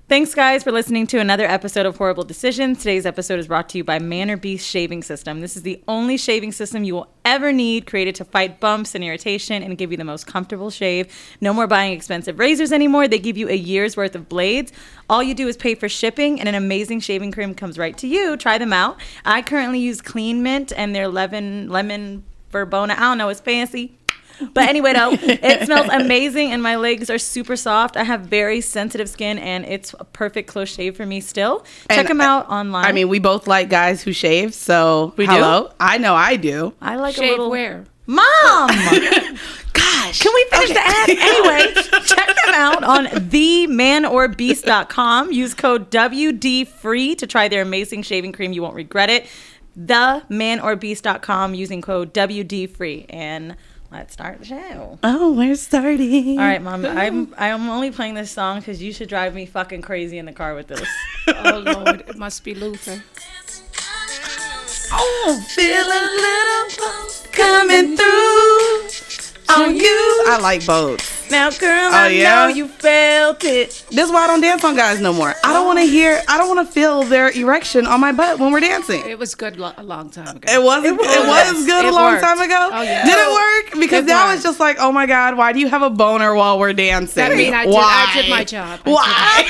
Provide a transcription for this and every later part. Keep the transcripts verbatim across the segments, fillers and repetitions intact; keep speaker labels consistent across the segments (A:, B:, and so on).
A: Thanks, guys, for listening to another episode of Horrible Decisions. Today's episode is brought to you by Manor Beast Shaving System. This is the only shaving system you will ever need, created to fight bumps and irritation and give you the most comfortable shave. No more buying expensive razors anymore. They give you a year's worth of blades. All you do is pay for shipping, and an amazing shaving cream comes right to you. Try them out. I currently use Clean Mint and their lemon, lemon verbena. I don't know. It's fancy. But anyway, though, it smells amazing, and my legs are super soft. I have very sensitive skin, and it's a perfect close shave for me still. Check and them out online.
B: I mean, we both like guys who shave, so
A: we
B: hello.
A: do?
B: I know I do.
A: I like
C: shave
A: a little...
C: where?
A: Mom!
B: Gosh.
A: Can we finish
B: Okay.
A: the ad? Anyway, check them out on the man or beast dot com. Use code W D free to try their amazing shaving cream. You won't regret it. the man or beast dot com using code W D free. And... let's start the show.
B: Oh, we're starting.
A: All right, Mom. I'm I'm only playing this song because you should drive me fucking crazy in the car with this.
C: Oh, Lord. It must be Luther.
B: Oh, feel a little boat coming through on you. I like boats.
A: Now, girl,
B: Oh,
A: I
B: yeah?
A: know you felt it.
B: That's why I don't dance on guys no more. I don't want to hear, I don't want to feel their erection on my butt when we're dancing.
C: It was good lo- a long time ago.
B: It wasn't. It was, it was good
C: It
B: a long
C: worked.
B: time ago.
C: Oh, yeah.
B: Did it work? Because
C: It
B: now
C: worked.
B: it's just like, oh my God, why do you have a boner while we're dancing?
C: I mean, I did,
B: why?
C: I did my job. I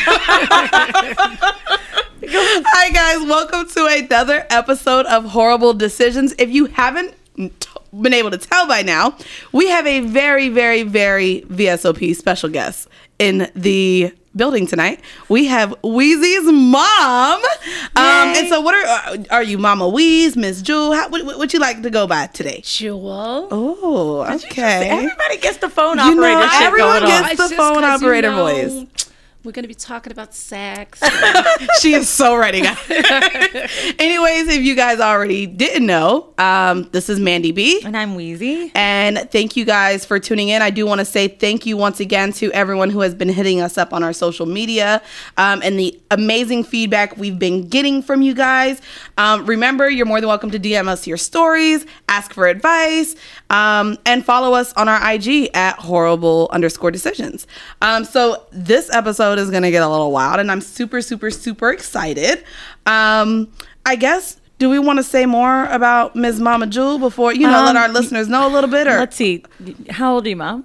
B: Why? Hi guys, welcome to another episode of Horrible Decisions. If you haven't t- been able to tell by now, we have a very, very, very V S O P special guest in the building tonight. We have Wheezy's mom. Um, and so what are are you, Mama Wheeze, Miss Jewel? How, what, what you like to go by today?
C: Jewel.
B: Oh, okay.
A: Everybody gets the phone
B: You
A: operator
B: know,
A: shit
B: everyone
A: going on.
B: gets- the
C: It's just
B: phone
C: 'cause, you
B: operator
C: know,
B: voice.
C: We're going to be talking about sex.
B: She is so ready, guys. Anyways, if you guys already didn't know, um, this is Mandy B.
A: And I'm Wheezy.
B: And thank you guys for tuning in. I do want to say thank you once again to everyone who has been hitting us up on our social media um, and the amazing feedback we've been getting from you guys. Um, remember, you're more than welcome to D M us your stories, ask for advice, um, and follow us on our I G at horrible underscore decisions. Um, so this episode is going to get a little wild, and I'm super, super, super excited. Um, I guess... do we want to say more about Miz Mama Jewel before, you know,
A: Um,
B: let our listeners know a little bit? Or
A: Let's see. How old are you, Mom?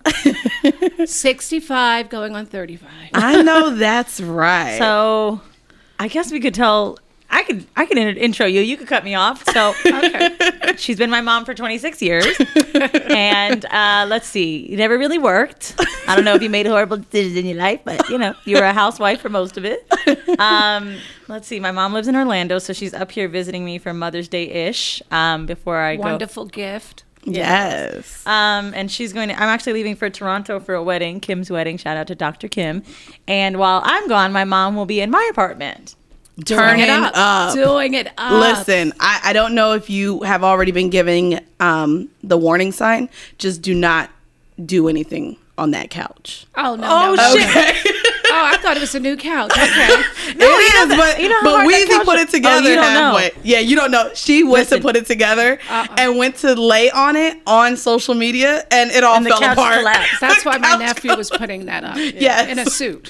C: sixty-five going on thirty-five.
B: I know that's right.
A: So, I guess we could tell. I could I could in- intro you. You could cut me off. So, okay. She's been my mom for twenty-six years, and uh, let's see, it never really worked. I don't know if you made horrible decisions in your life, but you know, you were a housewife for most of it. Um, let's see, my mom lives in Orlando, so she's up here visiting me for Mother's Day ish. Um, before I go.
C: Wonderful gift.
B: Yes.
A: Um, and she's going to, I'm actually leaving for Toronto for a wedding, Kim's wedding. Shout out to Doctor Kim. And while I'm gone, my mom will be in my apartment.
B: Turning
C: Doing it up.
B: up.
C: Doing it up.
B: Listen, I, I don't know if you have already been giving um, the warning sign. Just do not do anything on that couch.
C: Oh, no,
A: Oh,
C: no, no,
A: shit.
C: no. Oh, I thought it was a new couch. Okay.
B: It is, but,
A: you know how
B: but
A: hard that
B: Weezy
A: couch
B: put
A: is?
B: it together
A: Oh, you don't know.
B: halfway. Yeah, you don't know. She went
A: Listen.
B: to put it together
C: Uh-uh.
B: and went to lay on it on social media, and it all
A: And the
B: fell
A: couch
B: apart.
A: collapsed.
C: That's why my
B: Couch
C: nephew was putting that up.
B: Yes.
C: In a suit.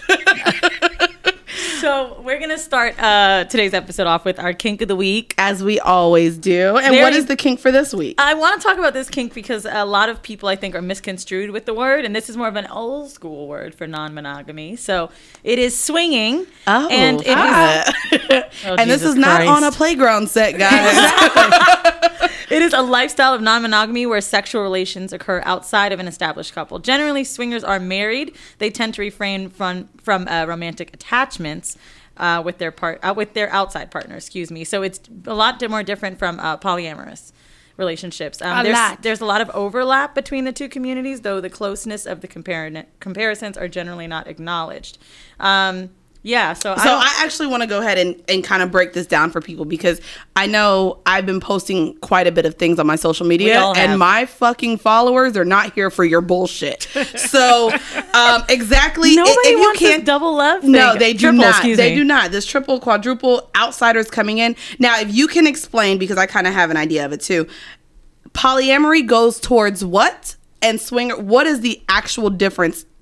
A: So we're going to start uh, today's episode off with our kink of the week.
B: As we always do. And
A: Very-
B: what is the kink for this week?
A: I want to talk about this kink because a lot of people, I think, are misconstrued with the word, and this is more of an old school word for non-monogamy. So it is swinging.
B: Oh,
A: and it is,
B: ah.
A: Oh,
B: and this
A: Jesus
B: is not
A: Christ.
B: on a playground set, guys.
A: It is a lifestyle of non-monogamy where sexual relations occur outside of an established couple. Generally, swingers are married. They tend to refrain from from uh, romantic attachments uh, with their part uh, with their outside partner. Excuse me. So it's a lot di- more different from uh, polyamorous relationships. Um,
C: A
A: there's
C: lot.
A: there's a lot of overlap between the two communities, though the closeness of the compar- comparisons are generally not acknowledged. Um, Yeah, so, I,
B: So
A: don't,
B: I actually want to go ahead and, and kind of break this down for people because I know I've been posting quite a bit of things on my social media
A: all have.
B: and my fucking followers are not here for your bullshit. So um, exactly.
A: nobody
B: if you
A: wants this
B: can't,
A: double love thing.
B: No, they do
A: Triple,
B: not.
A: excuse
B: They
A: me.
B: do not. This triple, quadruple outsiders coming in. Now, if you can explain, because I kind of have an idea of it too, polyamory goes towards what? And swinger, what is the actual difference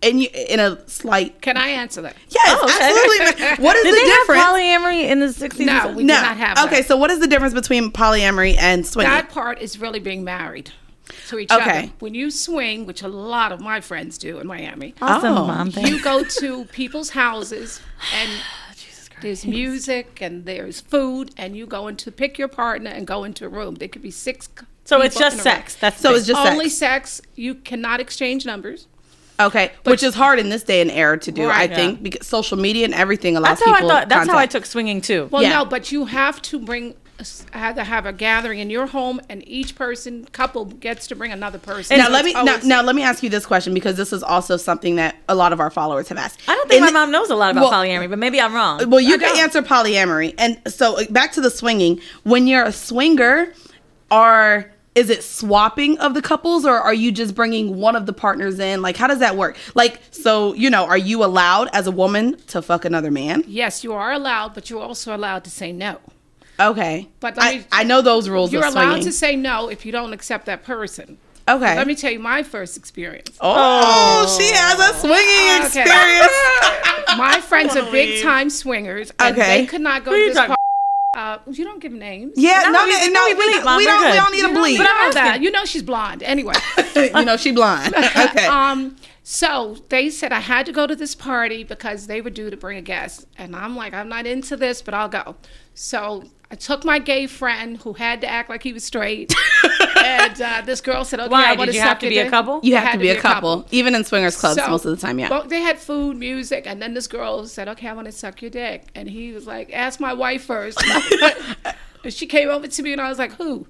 B: in you in a slight.
C: Can I answer that?
B: Yes,
A: Oh, okay.
B: absolutely. What is
A: Did
B: the
A: they
B: difference?
A: have polyamory in the sixties?
C: No, we
B: no.
C: did not have that.
B: Okay, so what is the difference between polyamory and swinging?
C: That part is really being married to each
B: Okay.
C: other. When you swing, which a lot of my friends do in Miami,
A: Awesome,
B: Oh.
A: mom. Thanks.
C: you go to people's houses and there's music and there's food, and you go into pick your partner and go into a room. There could be six.
A: So it's
C: people
A: just
C: in a room.
A: sex. That's
B: So
A: the
B: it's
A: thing.
B: just
C: Only
B: sex.
C: sex. You cannot exchange numbers.
B: Okay, which is hard in this day and era to do,
C: Right.
B: I think, because social media and everything allows
A: That's how I
B: people
A: thought. That's how I
B: contact.
A: took swinging too.
C: Well,
B: Yeah.
C: no, but you have to bring. Have to have a gathering in your home, and each person couple gets to bring another person.
B: Now
C: So
B: let
C: it's
B: me now,
C: always-
B: now let me ask you this question, because this is also something that a lot of our followers have asked.
A: I don't think
B: In
A: my
B: the-
A: mom knows a lot about
B: Well-
A: polyamory, but maybe I'm wrong.
B: Well, you
C: I
B: can
C: don't.
B: answer polyamory, and so uh, back to the swinging. When you're a swinger, are is it swapping of the couples, or are you just bringing one of the partners in? Like, how does that work? Like, so you know, are you allowed as a woman to fuck another man?
C: Yes, you are allowed, but you're also allowed to say no.
B: Okay,
C: But let
B: I,
C: me-
B: I know those rules.
C: You're
B: of
C: allowed
B: swinging.
C: to say no if you don't accept that person.
B: Okay.
C: Let me tell you my first experience.
B: Oh, she has a swinging
C: Okay.
B: experience.
C: My friends are big time swingers, and
B: Okay.
C: they could not go
A: Who
C: to
A: you
C: this
A: talking-
C: party. Uh, you don't give names.
B: Yeah,
A: No,
B: no,
A: we-
B: no,
A: we-
B: no,
A: we
B: we,
A: bleep,
B: don't,
A: Mom,
B: we
A: we're
B: don't, we
A: good.
B: don't need a
C: You know,
B: bleep.
C: you know
A: asking.
C: that. You know she's blonde. Anyway.
B: You know, she blind. Okay.
C: Um, so they said I had to go to this party because they were due to bring a guest. And I'm like, I'm not into this, but I'll go. So I took my gay friend who had to act like he was straight. and uh, this girl said, okay,
A: Why?
C: I want
A: Did
C: to
A: you have
C: suck
A: to
C: your
A: be a
C: dick.
A: couple?
B: You
C: It
B: have
C: had
B: to be a couple, even in swingers clubs
C: So,
B: most of the time. Yeah.
C: Well, they had food, music, and then this girl said, okay, I want to suck your dick. And he was like, ask my wife first. And she came over to me and I was like, who?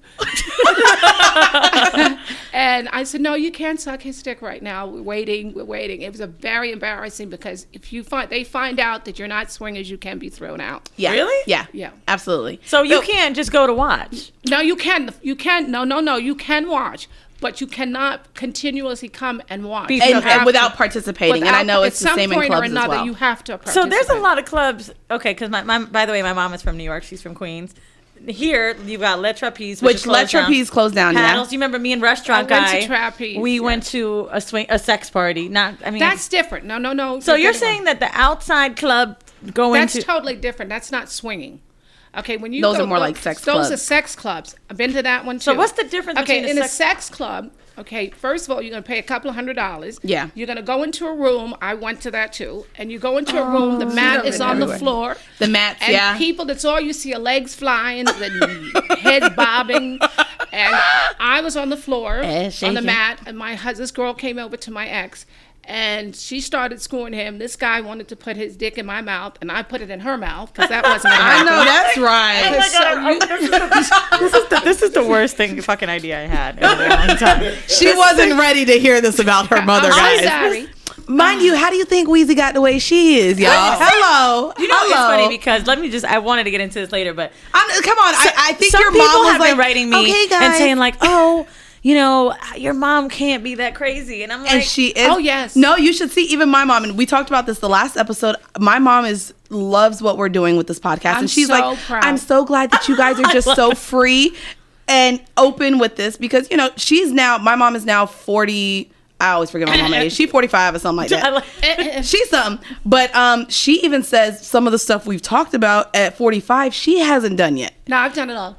C: And I said, no, you can't suck his dick right now. We're waiting, we're waiting. It was a very embarrassing because if you find they find out that you're not swingers, you can be thrown out.
B: Yeah.
A: Really?
B: Yeah.
C: Yeah.
B: Absolutely.
A: So you can't just go to watch.
C: No, you can. You can. No, no, no. You can watch, but you cannot continuously come and watch.
A: Be-
C: You
B: And,
A: Okay.
C: have
B: and without
C: to-
B: participating, and I
C: without-
B: know
C: at
B: it's the
C: some
B: same in
C: point
B: clubs
C: or
B: as
C: another,
B: well.
C: you have to
A: So
C: participate.
A: there's a lot of clubs. Okay, because my, my by the way, my mom is from New York. She's from Queens. Here you've got Le Trapeze, which,
B: Which
A: is
B: Le
A: closed down.
B: Trapeze closed down.
A: Paddles.
B: Yeah.
A: You remember me and restaurant
C: I went to
A: guy?
C: Trapeze,
A: we
C: yeah.
A: went to a swing, a sex party. Not, I mean,
C: That's different. No, no, no.
A: so you're
C: getting
A: saying that the outside club going
C: That's
A: to
C: totally different. That's not swinging. Okay, when you
B: Those
C: go,
B: are more
C: go-
B: like sex
C: those
B: clubs.
C: are sex clubs. I've been to that one too.
A: So what's the difference
C: Okay,
A: between a
C: in
A: sex-
C: a sex club, okay, first of all, you're gonna pay a couple of hundred dollars.
B: Yeah.
C: You're gonna go into a room. I went to that too. And you go into a room. The mat is on the
B: everywhere.
C: floor.
B: The mats,
C: And
B: yeah.
C: people, that's all you see are legs flying, the heads bobbing. And I was on the floor,
B: Eh,
C: on the
B: shaking.
C: mat, and my hus- this girl came over to my ex, and she started screwing him. This guy wanted to put his dick in my mouth, and I put it in her mouth, because that wasn't what
B: I
C: happened.
B: know that's right.
A: Oh my
C: So
A: God,
C: you-
A: this, is the, this, is the, this is the worst thing fucking idea I had in a long time.
B: She wasn't ready to hear this about her mother,
C: I'm
B: guys.
C: sorry.
B: Mind you, how do you think Weezy got the way she is, y'all? Hello.
A: You know,
B: Hello.
A: it's funny because let me just, I wanted to get into this later, but
B: I'm, come on, I, I think
A: some
B: your
A: people
B: mom was
A: have
B: like,
A: been writing me
B: okay, guys.
A: and saying like, oh, you know, your mom can't be that crazy. And I'm like,
B: and she is.
C: Oh, yes.
B: No, you should see. Even my mom, and we talked about this the last episode. My mom is loves what we're doing with this podcast,
C: I'm
B: and she's
C: so
B: like,
C: proud.
B: "I'm so glad that you guys are just so free and open with this because you know she's now. My mom is now forty. I always forget my mom's age. She's forty-five or something like
A: I
B: that.
A: like-
B: She's something, but um, she even says some of the stuff we've talked about at forty-five. She hasn't done yet.
C: No, I've done it all.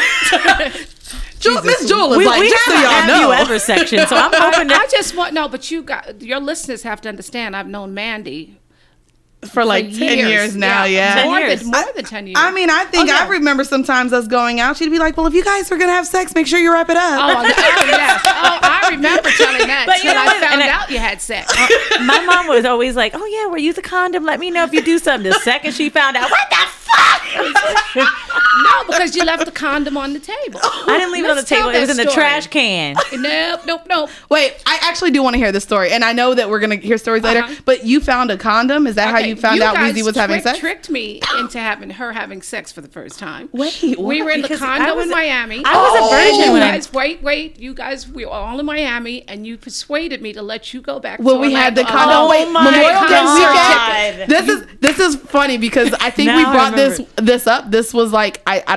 B: Ju- Miss Jewel is
A: we,
B: like,
A: we
B: just so
A: have a
B: y'all
A: have
B: know.
A: you ever section, so I'm hoping
C: I
A: that.
C: just want no, but you got your listeners have to understand. I've known Mandy
B: for like
C: for
B: ten years now. Yeah,
A: Ten
C: more
A: years.
C: than more than ten years.
B: I mean, I think
C: Oh, yeah.
B: I remember sometimes us going out. She'd be like, "Well, if you guys are gonna have sex, make sure you wrap it up."
C: Oh, I- oh yes. Oh, I remember telling that
A: But you
C: till
A: know
C: I
A: what?
C: found
A: And I-
C: out you had sex.
A: My mom was always like, "Oh yeah, we'll use a condom. Let me know if you do something." The second she found out, what the fuck?
C: No, because you left the condom on the table.
A: I didn't leave it on the
C: Let's tell
A: table. It was in
C: that
A: the
C: story.
A: trash can.
C: Nope, nope, nope.
B: Wait, I actually do want to hear this story, and I know that we're gonna hear stories later.
C: Uh-huh.
B: But you found a condom? Is that how
C: Okay,
B: you found out
C: guys
B: Weezy was having
C: trick-
B: sex?
C: Tricked me into having her having sex for the first time.
B: Wait,
C: We
B: what?
C: were in the
A: Because I
C: condo
A: was
C: in
A: a-
C: Miami.
A: I was a
B: Oh.
A: virgin
C: You
A: when I.
C: guys, wait, wait. You guys, we were all in Miami, and you persuaded me to let you go back.
B: Well,
C: to
B: we had the
C: Orlando
B: condom.
C: alone.
B: Wait,
A: Oh my
B: Memorial Day
A: God.
B: weekend. This is this is funny because I think
A: Now
B: we
A: I
B: brought this
A: remember.
B: this up. This was like I, I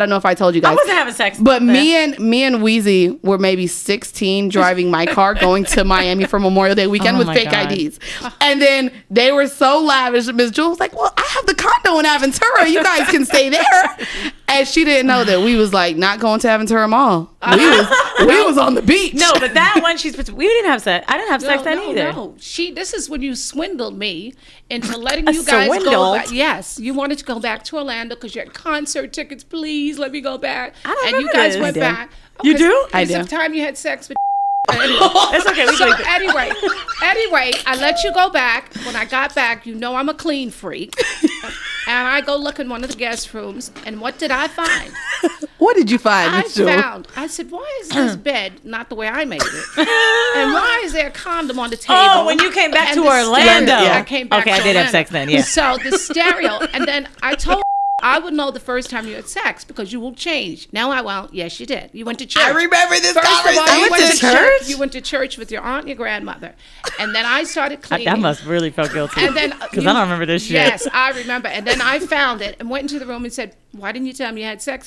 B: don't know if I told you guys.
A: I wasn't having sex.
B: But
A: then.
B: me and me and Wheezy were maybe sixteen driving my car going to Miami for Memorial Day weekend
A: Oh
B: with
A: my
B: fake
A: God.
B: I Ds. And then they were so lavish. Miss Jewel was like, well, I have the condo in Aventura. You guys can stay there. And she didn't know that we was like not going to Aventura Mall. We was we was on the beach.
A: No, but that one she's. We didn't have sex. I didn't have sex
C: No,
A: then
C: no,
A: either.
C: no. She. This is when you swindled me into letting
A: A
C: you guys go
A: swindled?
C: back. Yes, you wanted to go back to Orlando because you had concert tickets. Please let me go back.
A: I don't
C: and you
A: remember
C: guys
A: this.
C: went
B: I do.
C: back.
A: You do?
B: I
C: Because
B: do.
C: of time you had sex with.
A: It's okay. We
C: So
A: can
C: anyway, anyway, I let you go back. When I got back, you know I'm a clean freak, and I go look in one of the guest rooms, and what did I find?
B: What did you find,
C: I
B: Miss Jewel?
C: found. I said, why is this bed not the way I made it? And why is there a condom on the table?
A: Oh, when you came back
C: And
A: to
C: the
A: Orlando.
C: stereo-
B: Yeah.
C: I came back.
A: Okay,
C: to
A: I did have
C: Orlando.
A: sex then, yeah.
C: So the stereo, and then I told. I would know the first time you had sex because you will change. No, I won't. Yes, you did. You went to church.
B: I remember this
C: First of all,
B: conversation.
C: you went to church.
A: church?
C: You went to church with your aunt and your grandmother, and then I started cleaning.
A: That must really felt guilty.
C: And then
A: Because
C: you-
A: I don't remember this shit.
C: Yes, I remember. And then I found it and went into the room and said, "Why didn't you tell me you had sex?"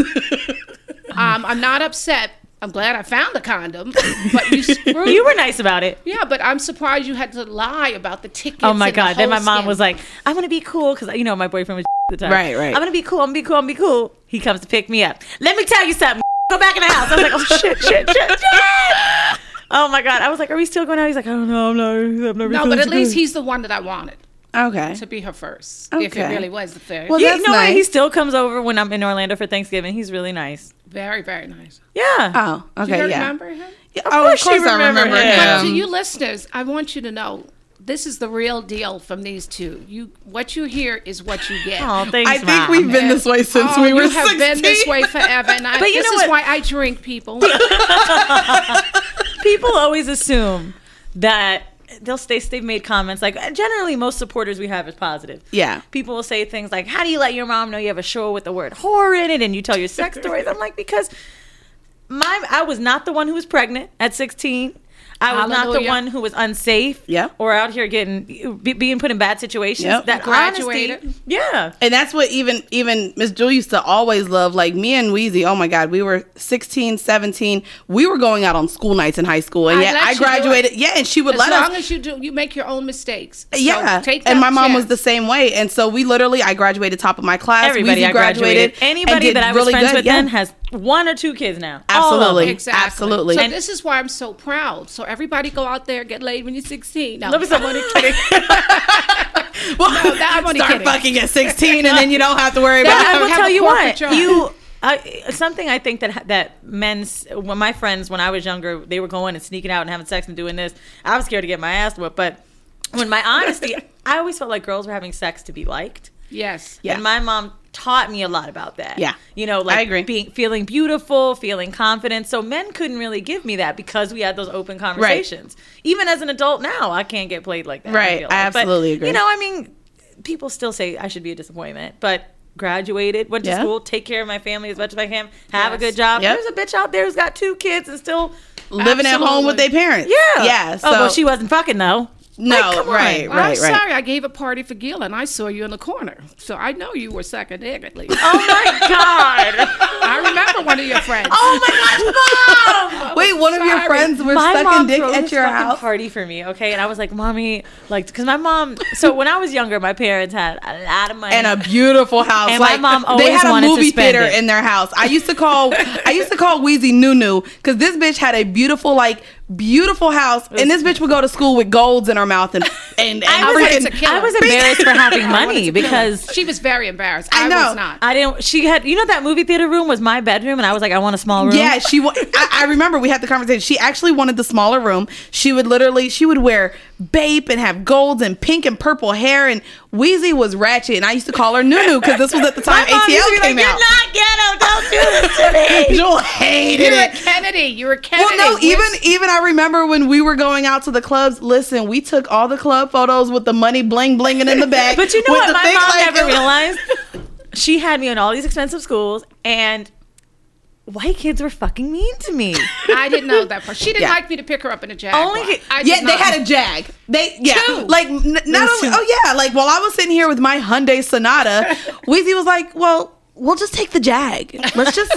C: um, I'm not upset. I'm glad I found the condom, but you screwed.
A: You were nice about it.
C: Yeah, but I'm surprised you had to lie about the tickets.
A: Oh my
C: and the
A: God. Then my
C: whole
A: mom
C: scam.
A: was like, I'm going to be cool. Because, you know, my boyfriend was at the time.
B: Right, right.
A: I'm going to be cool. I'm going to be cool. I'm going to be cool. He comes to pick me up. Let me tell you something. Go back in the house. I was like, oh, shit, shit, shit, shit. Oh my God. I was like, are we still going out? He's like, I don't know. I'm not. I've never
C: No,
A: told
C: but
A: you
C: at least
A: this."
C: he's the one that I wanted
B: Okay.
C: to be her first. If it
B: Okay.
C: really was the third.
B: Well,
A: Yeah,
B: that's
A: you know what?
B: nice.
A: He still comes over when I'm in Orlando for Thanksgiving. He's really nice.
C: very, very nice.
A: Yeah.
B: Oh,
C: Do
B: okay,
C: you
B: yeah.
C: remember him?
B: Yeah,
A: Of
B: oh,
A: course
B: of course
A: you
B: I
A: remember
B: remember
A: him.
C: But to
B: him.
C: you listeners, I want you to know this is the real deal from these two. You, what you hear is what you get.
A: Oh, thanks,
B: I think
A: Mom.
B: we've been this way since
C: Oh,
B: we were
C: you have
B: sixteen.
C: been this way forever, and I,
A: But you
C: this
A: know
C: is
A: what?
C: why I drink, people.
A: People always assume that they'll stay. They've made comments like generally most supporters we have is positive.
B: Yeah.
A: People will say things like, "How do you let your mom know you have a show with the word whore in it and you tell your sex stories?" I'm like, because my I was not the one who was pregnant at sixteen. I was not the
C: Hallelujah.
A: one who was unsafe.
B: Yeah.
A: Or out here getting be, being put in bad situations.
B: Yep.
A: That
C: Graduated.
A: honesty. Yeah.
B: And that's what even even Miss Jewel used to always love. Like me and Wheezy, oh my God, we were sixteen, seventeen. We were going out on school nights in high school. And
C: I
B: yeah,
C: let
B: I
C: you do
B: graduated.
C: it.
B: Yeah, and she would
C: As
B: let
C: long
B: us.
C: as you do, you make your own mistakes. So
B: Yeah,
C: take
B: and
C: that
B: my mom was
C: chance.
B: the same way, and so we literally, I graduated top of my class.
A: Everybody
B: Wheezy
A: I graduated.
B: and
A: Anybody
B: did
A: that I was
B: really
A: friends
B: good.
A: with
B: Yeah.
A: then has one or two kids now. All of
B: Absolutely.
A: them.
C: Exactly.
B: Absolutely.
C: So
B: And-
C: this is why I'm so proud. So everybody go out there, get laid when you're sixteen. No,
A: Let me
C: I'm only kidding.
B: Well,
C: No, that- I'm only
B: start
C: kidding.
B: fucking at sixteen, and then you don't have to worry
A: But
B: about
A: I
C: have-
A: will
C: have
A: tell
C: a
A: you
C: corporate
A: what
C: job.
A: you. I, something I think that that men's when my friends when I was younger they were going and sneaking out and having sex and doing this. I was scared to get my ass whipped, but when my honesty, I always felt like girls were having sex to be liked.
C: Yes.
B: Yeah.
A: And my mom taught me a lot about that.
B: Yeah.
A: You know, like
B: I agree.
A: being feeling beautiful, feeling confident. So men couldn't really give me that because we had those open conversations. Even as an adult now, I can't get played like that.
B: Right.
A: feel
B: I
A: like. But,
B: absolutely agree.
A: You know, I mean, people still say I should be a disappointment, but graduated, went to
B: Yeah.
A: school, take care of my family as much as I can, have a
C: Yes.
A: good job.
B: Yep.
A: There's a bitch out there who's got two kids and still
B: living at home with their
C: Absolutely.
B: parents.
A: yeah.
B: Yeah. So
A: oh, well, she wasn't fucking though.
B: no,
A: Like, come on.
B: right,
C: Well,
B: right,
C: I'm
B: right.
C: sorry. I gave a party for Gil and I saw you in the corner. So I know you were sucking dick at least.
A: Oh my god.
C: I remember one of your friends.
A: Oh my gosh, mom.
B: Wait, one of your
C: sorry.
B: friends were
A: My
B: sucking
A: mom
B: dick
A: throws
B: at
A: this
B: your
A: fucking
B: house.
A: party for me, okay? And I was like, mommy, like, because my mom. So when I was younger, my parents had a lot of money
B: And a beautiful house.
A: And my
B: like
A: mom
B: they
A: always
B: had a
A: wanted to
B: movie
A: spend
B: theater
A: it.
B: in their house. I used to call I used to call Wheezy Nunu because this bitch had a beautiful, like beautiful house, and this bitch would go to school with golds in her mouth and and, and
A: I was,
C: wanted to
B: freaking.
C: kill
A: I
C: her.
A: was embarrassed for having
C: I wanted
A: money
C: to kill her.
A: because
C: she was very embarrassed.
B: I
C: I,
B: know.
C: was not.
A: I didn't. She had, you know, that movie theater room was my bedroom, and I was like, I want a small room.
B: Yeah, she. wa- I, I remember we had the conversation. She actually wanted the smaller room. She would literally, she would wear Bape and have golds and pink and purple hair. And Wheezy was ratchet, and I used to call her Nunu because this was at the time
A: My mom
B: A T
A: used
B: L
A: to be
B: came
A: like,
B: out.
A: You're not ghetto. Don't do this to me.
B: Joel hated
C: You're a
B: it.
C: Kennedy. You're a Kennedy.
B: Well, no, even
C: Where's-
B: even I remember when we were going out to the clubs. Listen, we took all the club photos with the money bling blinging in the back.
A: But you know
B: with
A: what?
B: the
A: My
B: thing
A: mom
B: like-
A: never realized. She had me in all these expensive schools, and white kids were fucking mean to me.
C: I didn't know that part. She didn't
B: Yeah.
C: like me to pick her up in a Jag.
A: Only-
C: I
B: Yeah,
C: did
B: they
C: not.
B: had a Jag. They yeah,
C: Two.
B: like n- not
A: was
B: only.
A: two.
B: Oh yeah, like while I was sitting here with my Hyundai Sonata, Weezy was like, "Well, we'll just take the Jag. Let's just.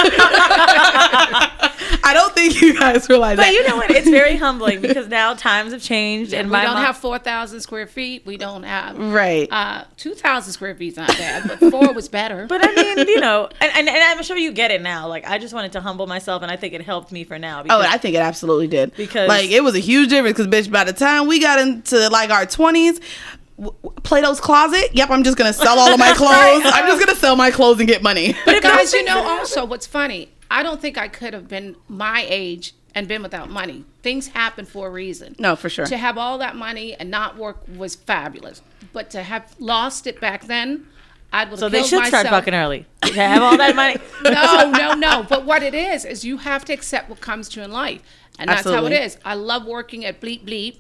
B: I don't think you guys realize
A: But
B: that.
A: you know what? It's very humbling because now times have changed, and
C: we
A: my
C: don't
A: mom,
C: have four thousand square feet. We don't have
B: Right.
C: uh, two thousand square feet's not bad, but four was better.
A: But I mean, you know, and, and, and I'm sure you get it now. Like, I just wanted to humble myself, and I think it helped me for now.
B: Oh,
A: Because,
B: I think it absolutely did.
A: Because-
B: like it was a huge difference. Because bitch, by the time we got into like our twenties, w- Plato's Closet. Yep, I'm just gonna sell all of my clothes. I'm just gonna sell my clothes and get money.
C: But guys, you know, also what's funny, I don't think I could have been my age and been without money. Things happen for a reason.
B: No, for sure.
C: To have all that money and not work was fabulous. But to have lost it back then, I would have
A: So
C: killed
A: they should
C: myself.
A: start fucking early. To have all that money.
C: No, no, no. But what it is, is you have to accept what comes to you in life. And that's
B: Absolutely.
C: how it is. I love working at Bleep Bleep.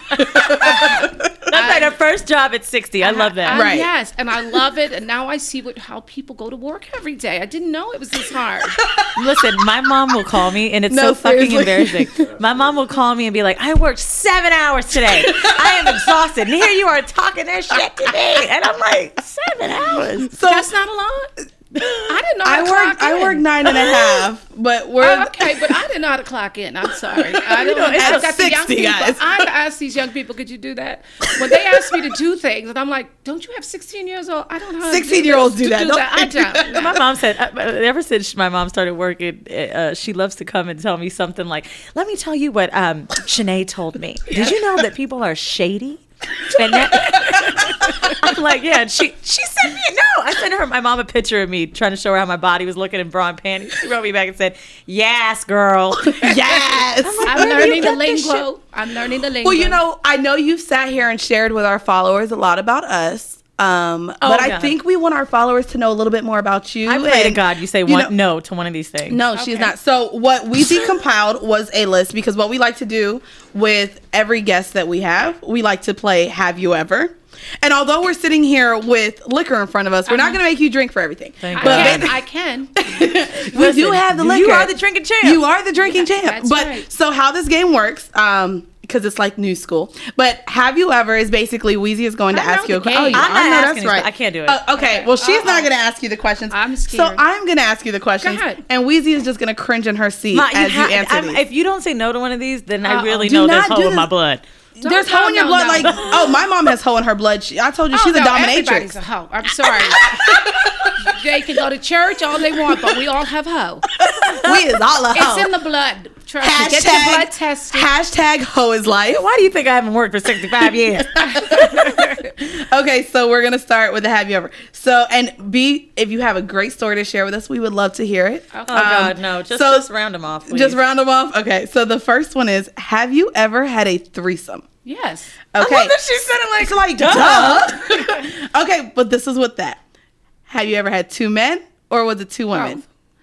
A: That's like her first job at sixty. I love that.
C: I-
B: Right.
C: Yes, and I love it. And now I see what how people go to work every day. I didn't know it was this hard.
A: Listen, my mom will call me, and it's
B: No,
A: so fucking
B: seriously.
A: embarrassing. My mom will call me and be like, I worked seven hours today. I am exhausted. And here you are talking that shit to me. And I'm like, seven hours?
B: So
C: That's not a lot. I didn't know how
B: I
C: to
B: work.
C: clock
B: I
C: in.
B: work nine and a half, but we're
C: Oh, okay, but I didn't know how to clock in. I'm sorry. I don't
A: know, it's
C: I've
A: at
C: got the young
B: sixty,
C: people.
B: guys.
C: I asked these young people, could you do that? When they ask me to do things, and I'm like, don't you have sixteen years old? I don't know how to do
B: sixteen-year-olds
C: this,
B: do
C: to
B: that.
C: do
B: Don't
C: that. I
B: they?
C: don't.
A: My mom said, uh, ever since my mom started working, uh, she loves to come and tell me something like, let me tell you what um, Shanae told me. Did you know that people are shady? And that, I'm like, yeah. And she she sent me no. I sent her my mom a picture of me trying to show her how my body was looking in bra and panties. She wrote me back and said, "Yes, girl."
B: yes.
C: I'm
A: Where do you
C: learning the
A: get this
C: lingo. I'm learning the lingo.
B: Well, you know, I know you've sat here and shared with our followers a lot about us. Um,
A: Oh,
B: but I
A: God.
B: think we want our followers to know a little bit more about you.
A: I pray to
B: and,
A: God you say
B: you
A: one
B: know-
A: no to one of these things.
B: No, she's
C: Okay.
B: not. So what we decompiled was a list because what we like to do with every guest that we have, we like to play Have You Ever? And although we're sitting here with liquor in front of us, we're not going to make you drink for everything.
A: Thank
C: I
B: But
C: can.
B: ba-
C: I can.
B: we do have the liquor.
A: You are the drinking champ.
B: You are the drinking champ.
C: that's
B: But
C: right.
B: so how this game works, um, because it's like new school. But have you ever is basically Weezy is going to
C: I know
B: ask you a
C: the
B: question. Oh,
C: game.
B: you,
A: I'm
B: I
A: not
B: know
A: asking
B: that's
A: you,
B: right.
A: I can't do it.
B: Uh, okay, well she's not
C: Uh-oh.
B: going to ask you the questions.
C: I'm
B: So
C: scared.
B: I'm going to ask you the questions,
C: Go ahead.
B: and Weezy is just going to cringe in her seat
A: Ma,
B: as you,
A: ha-
B: answer
A: I'm-
B: these.
A: if you don't say no to one of these, then I
C: Uh-oh.
A: really
B: Do
A: know there's
B: not
A: hoe
B: do
A: in
B: this.
A: my blood.
B: There's
C: no,
B: hoe in your
C: no,
B: blood,
C: no.
B: like oh, my mom has hoe in her blood. She, I told you
C: Oh,
B: she's a
C: no, everybody's
B: dominatrix.
C: a hoe. I'm sorry. They can go to church all they want, but we all have hoe.
B: We is all a hoe.
C: It's in the blood. Trust me. Get your
B: Hashtag,
C: blood tested.
B: hashtag hoe is life.
A: Why do you think I haven't worked for sixty-five years?
B: Okay, so we're gonna start with the have you ever. So and B, if you have a great story to share with us, we would love to hear it.
C: Okay.
A: Oh God, no! Just
B: so-
A: just round them off, please.
B: Just round them off. Okay, so the first one is: have you ever had a threesome?
C: Yes.
B: Okay,
A: I love that she said it like,
B: it's like duh. Okay, but this is with that. Have you ever had two men or was it two women?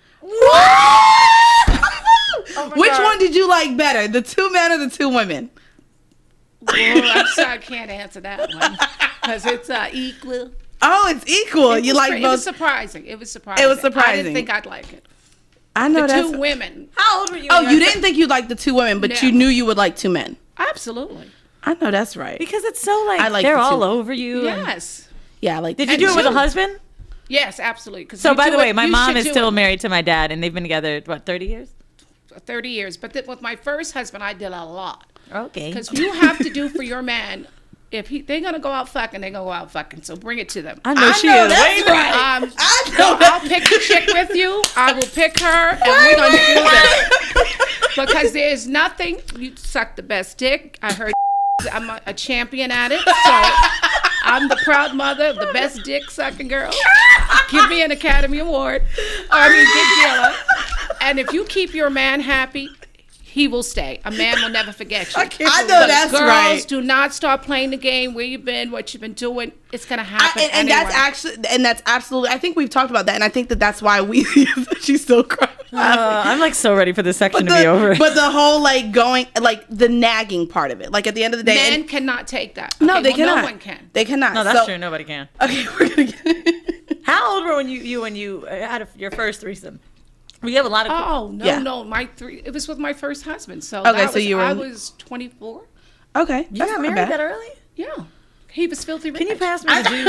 A: Oh my
B: Which
A: God.
B: one did you like better, the two men or the two women?
C: Well, I'm sorry, I can't answer that one because it's uh, equal.
B: Oh, it's equal.
C: It
B: You
C: was
B: like
C: pre- It
B: both.
C: was surprising. It was surprising.
B: It was
C: I
B: surprising.
C: didn't think I'd like it.
B: I know
C: The
B: that's.
C: two women.
A: How old were you?
B: Oh,
A: when
B: you
A: I
B: didn't think you'd like the two women, but
C: No.
B: you knew you would like two men.
C: Absolutely.
B: I know that's right.
A: Because it's so like,
B: I like
A: they're
B: the two.
A: all over you. and-
C: Yes.
B: Yeah, I like.
A: Did you
C: And
A: do it with a
C: two.
A: husband?
C: Yes, absolutely. 'Cause
A: So
C: you
A: by
C: do
A: the way,
C: it-
A: my
C: you
A: mom
C: should
A: is
C: do
A: still
C: it
A: married to my dad, and they've been together what thirty years.
C: for thirty years. But th- with my first husband, I did a lot.
A: Okay.
C: Because you have to do for your man. If he, they're gonna go out fucking, they're gonna go out fucking. So bring it to them.
A: I know
B: I
A: she
B: know
A: is.
B: that's
A: Wait,
B: right.
C: Um,
B: I
C: so
B: know
C: I'll pick the chick with you. I will pick her, and we're gonna do this. Because there's nothing. You suck the best dick. I heard I'm a, a champion at it. So I'm the proud mother of the best dick sucking girl. Give me an Academy Award. Or, I mean, Big Dealer. And if you keep your man happy, he will stay. A man will never forget you.
B: I know
C: But
B: that's
C: girls,
B: right.
C: do not start playing the game. Where you've been, what you've been doing. It's gonna
B: I,
C: happen.
B: and, and that's
C: anyway.
B: actually, and that's absolutely. I think we've talked about that, and I think that that's why we. She's still crying.
A: Uh, I'm like so ready for this section
B: but,
A: to be
B: the,
A: over.
B: but the whole like going, like the nagging part of it, like at the end of the day,
C: Men
B: and-
C: cannot take that.
B: no,
C: Okay,
B: they
C: well,
B: cannot.
C: No one can.
B: They cannot.
A: no, that's
B: So-
A: true. Nobody can.
B: Okay, we're gonna get.
A: How old were when you you when you uh, had a, your first threesome? We have a lot of.
C: Oh no,
B: Yeah.
C: no, my three. It was with my first husband. So
B: Okay,
C: that
B: so
C: was,
B: you were
C: I
B: in-
C: was twenty-four.
B: Okay,
A: you
B: that's
A: got
B: not
A: married
B: bad.
A: that early?
C: Yeah, he was filthy rich.
A: Can you pass me the juice?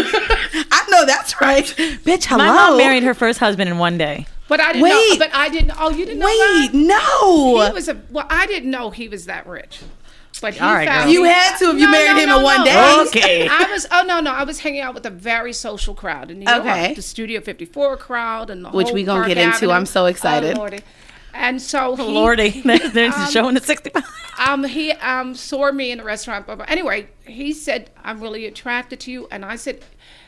B: I know that's right. Bitch, hello.
A: My mom married her first husband in one day.
C: But I didn't
B: Wait.
C: know. But I didn't. Oh, you didn't know
B: Wait,
C: that?
B: no.
C: He was a. Well, I didn't know he was that rich. But he
A: All right,
C: found
A: girl.
B: You had to if you
C: No,
B: married
C: no,
B: him
C: no,
B: in one
C: no.
B: day.
A: Okay.
C: I was. Oh no, no. I was hanging out with a very social crowd in New
B: Okay.
C: York. The Studio fifty-four crowd and the
B: Which
C: whole
B: we gonna
C: Park
B: get into.
C: Avenue.
B: I'm so excited.
C: Oh, Lordy. And so he,
A: Lordy, they're, they're
C: Um,
A: showing the sixty-five.
C: um, he um saw me in a restaurant. But anyway, he said, "I'm really attracted to you," and I said,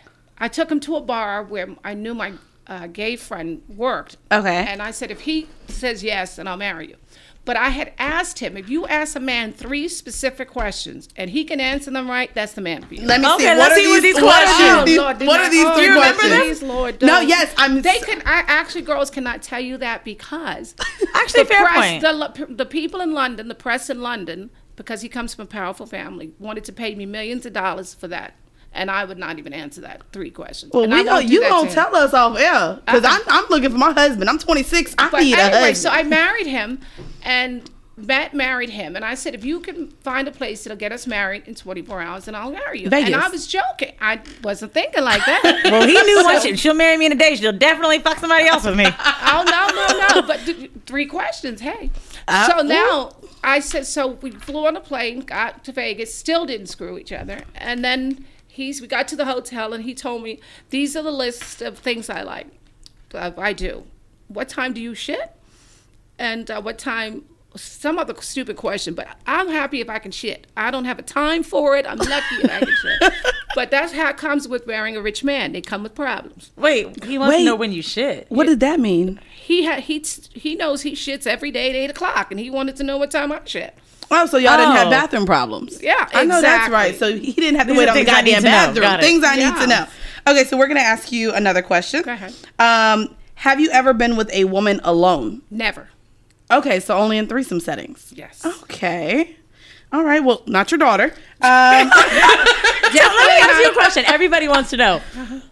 C: I took him to a bar where I knew my uh, gay friend worked.
B: Okay.
C: And I said, if he says yes, then I'll marry you. But I had asked him, if you ask a man three specific questions and he can answer them right, that's the man for you.
B: Let me
A: Okay,
B: see. What
A: let's
B: are
A: see what
B: these,
A: these
B: what are
A: questions-
B: these,
C: Oh, Lord, did
B: what
C: I-
B: are these
C: oh,
B: three
C: you remember
B: questions?
C: these, Lord,
B: No,
C: don't.
B: yes, I'm.
C: They can. I actually, girls cannot tell you that because
A: Actually,
C: the
A: fair
C: press,
A: point.
C: The, lo- the people in London, the press in London, because he comes from a powerful family, wanted to pay me millions of dollars for that, and I would not even answer that three questions.
B: Well,
C: And
B: we
C: I
B: know
C: won't do
B: you
C: that
B: gonna
C: to
B: tell us off air because
C: Uh-uh.
B: I'm I'm looking for my husband. I'm twenty-six. I
C: But
B: need a
C: anyway,
B: husband.
C: so I married him, and Matt married him, and I said, if you can find a place that'll get us married in twenty-four hours, then I'll marry you.
B: Vegas.
C: And I was joking. I wasn't thinking like that.
A: Well, he knew once she, she'll marry me in a day, she'll definitely fuck somebody else with me.
C: Oh no, no, no! But th- three questions. Hey,
B: Uh,
C: so now I said. So we flew on a plane, got to Vegas, still didn't screw each other, and then he's. We got to the hotel, and he told me these are the list of things I like. Uh, I do. What time do you shit? And uh, what time? Some other stupid question, but I'm happy if I can shit. I don't have a time for it. I'm lucky if I can shit. But that's how it comes with marrying a rich man. They come with problems.
A: Wait, he wants
B: Wait.
A: to know when you shit.
B: what did that mean?
C: He had he he knows he shits every day at eight o'clock, and he wanted to know what time I shit.
B: Oh, so y'all didn't have
A: Oh.
B: bathroom problems.
C: Yeah,
B: I know that's
C: exactly.
B: right. So he didn't have to
A: These
B: wait
A: are
B: on the
A: things I need
B: goddamn
A: to know.
B: bathroom.
A: Got it.
B: Things I need
C: Yeah.
B: to know. Okay, so we're gonna ask you another question.
C: Go ahead.
B: Um, have you ever been with a woman alone?
C: Never.
B: Okay, so only in threesome settings.
C: Yes.
B: Okay. All right. Well, not your daughter. Um,
A: Yeah, let me ask you a question. Everybody wants to know.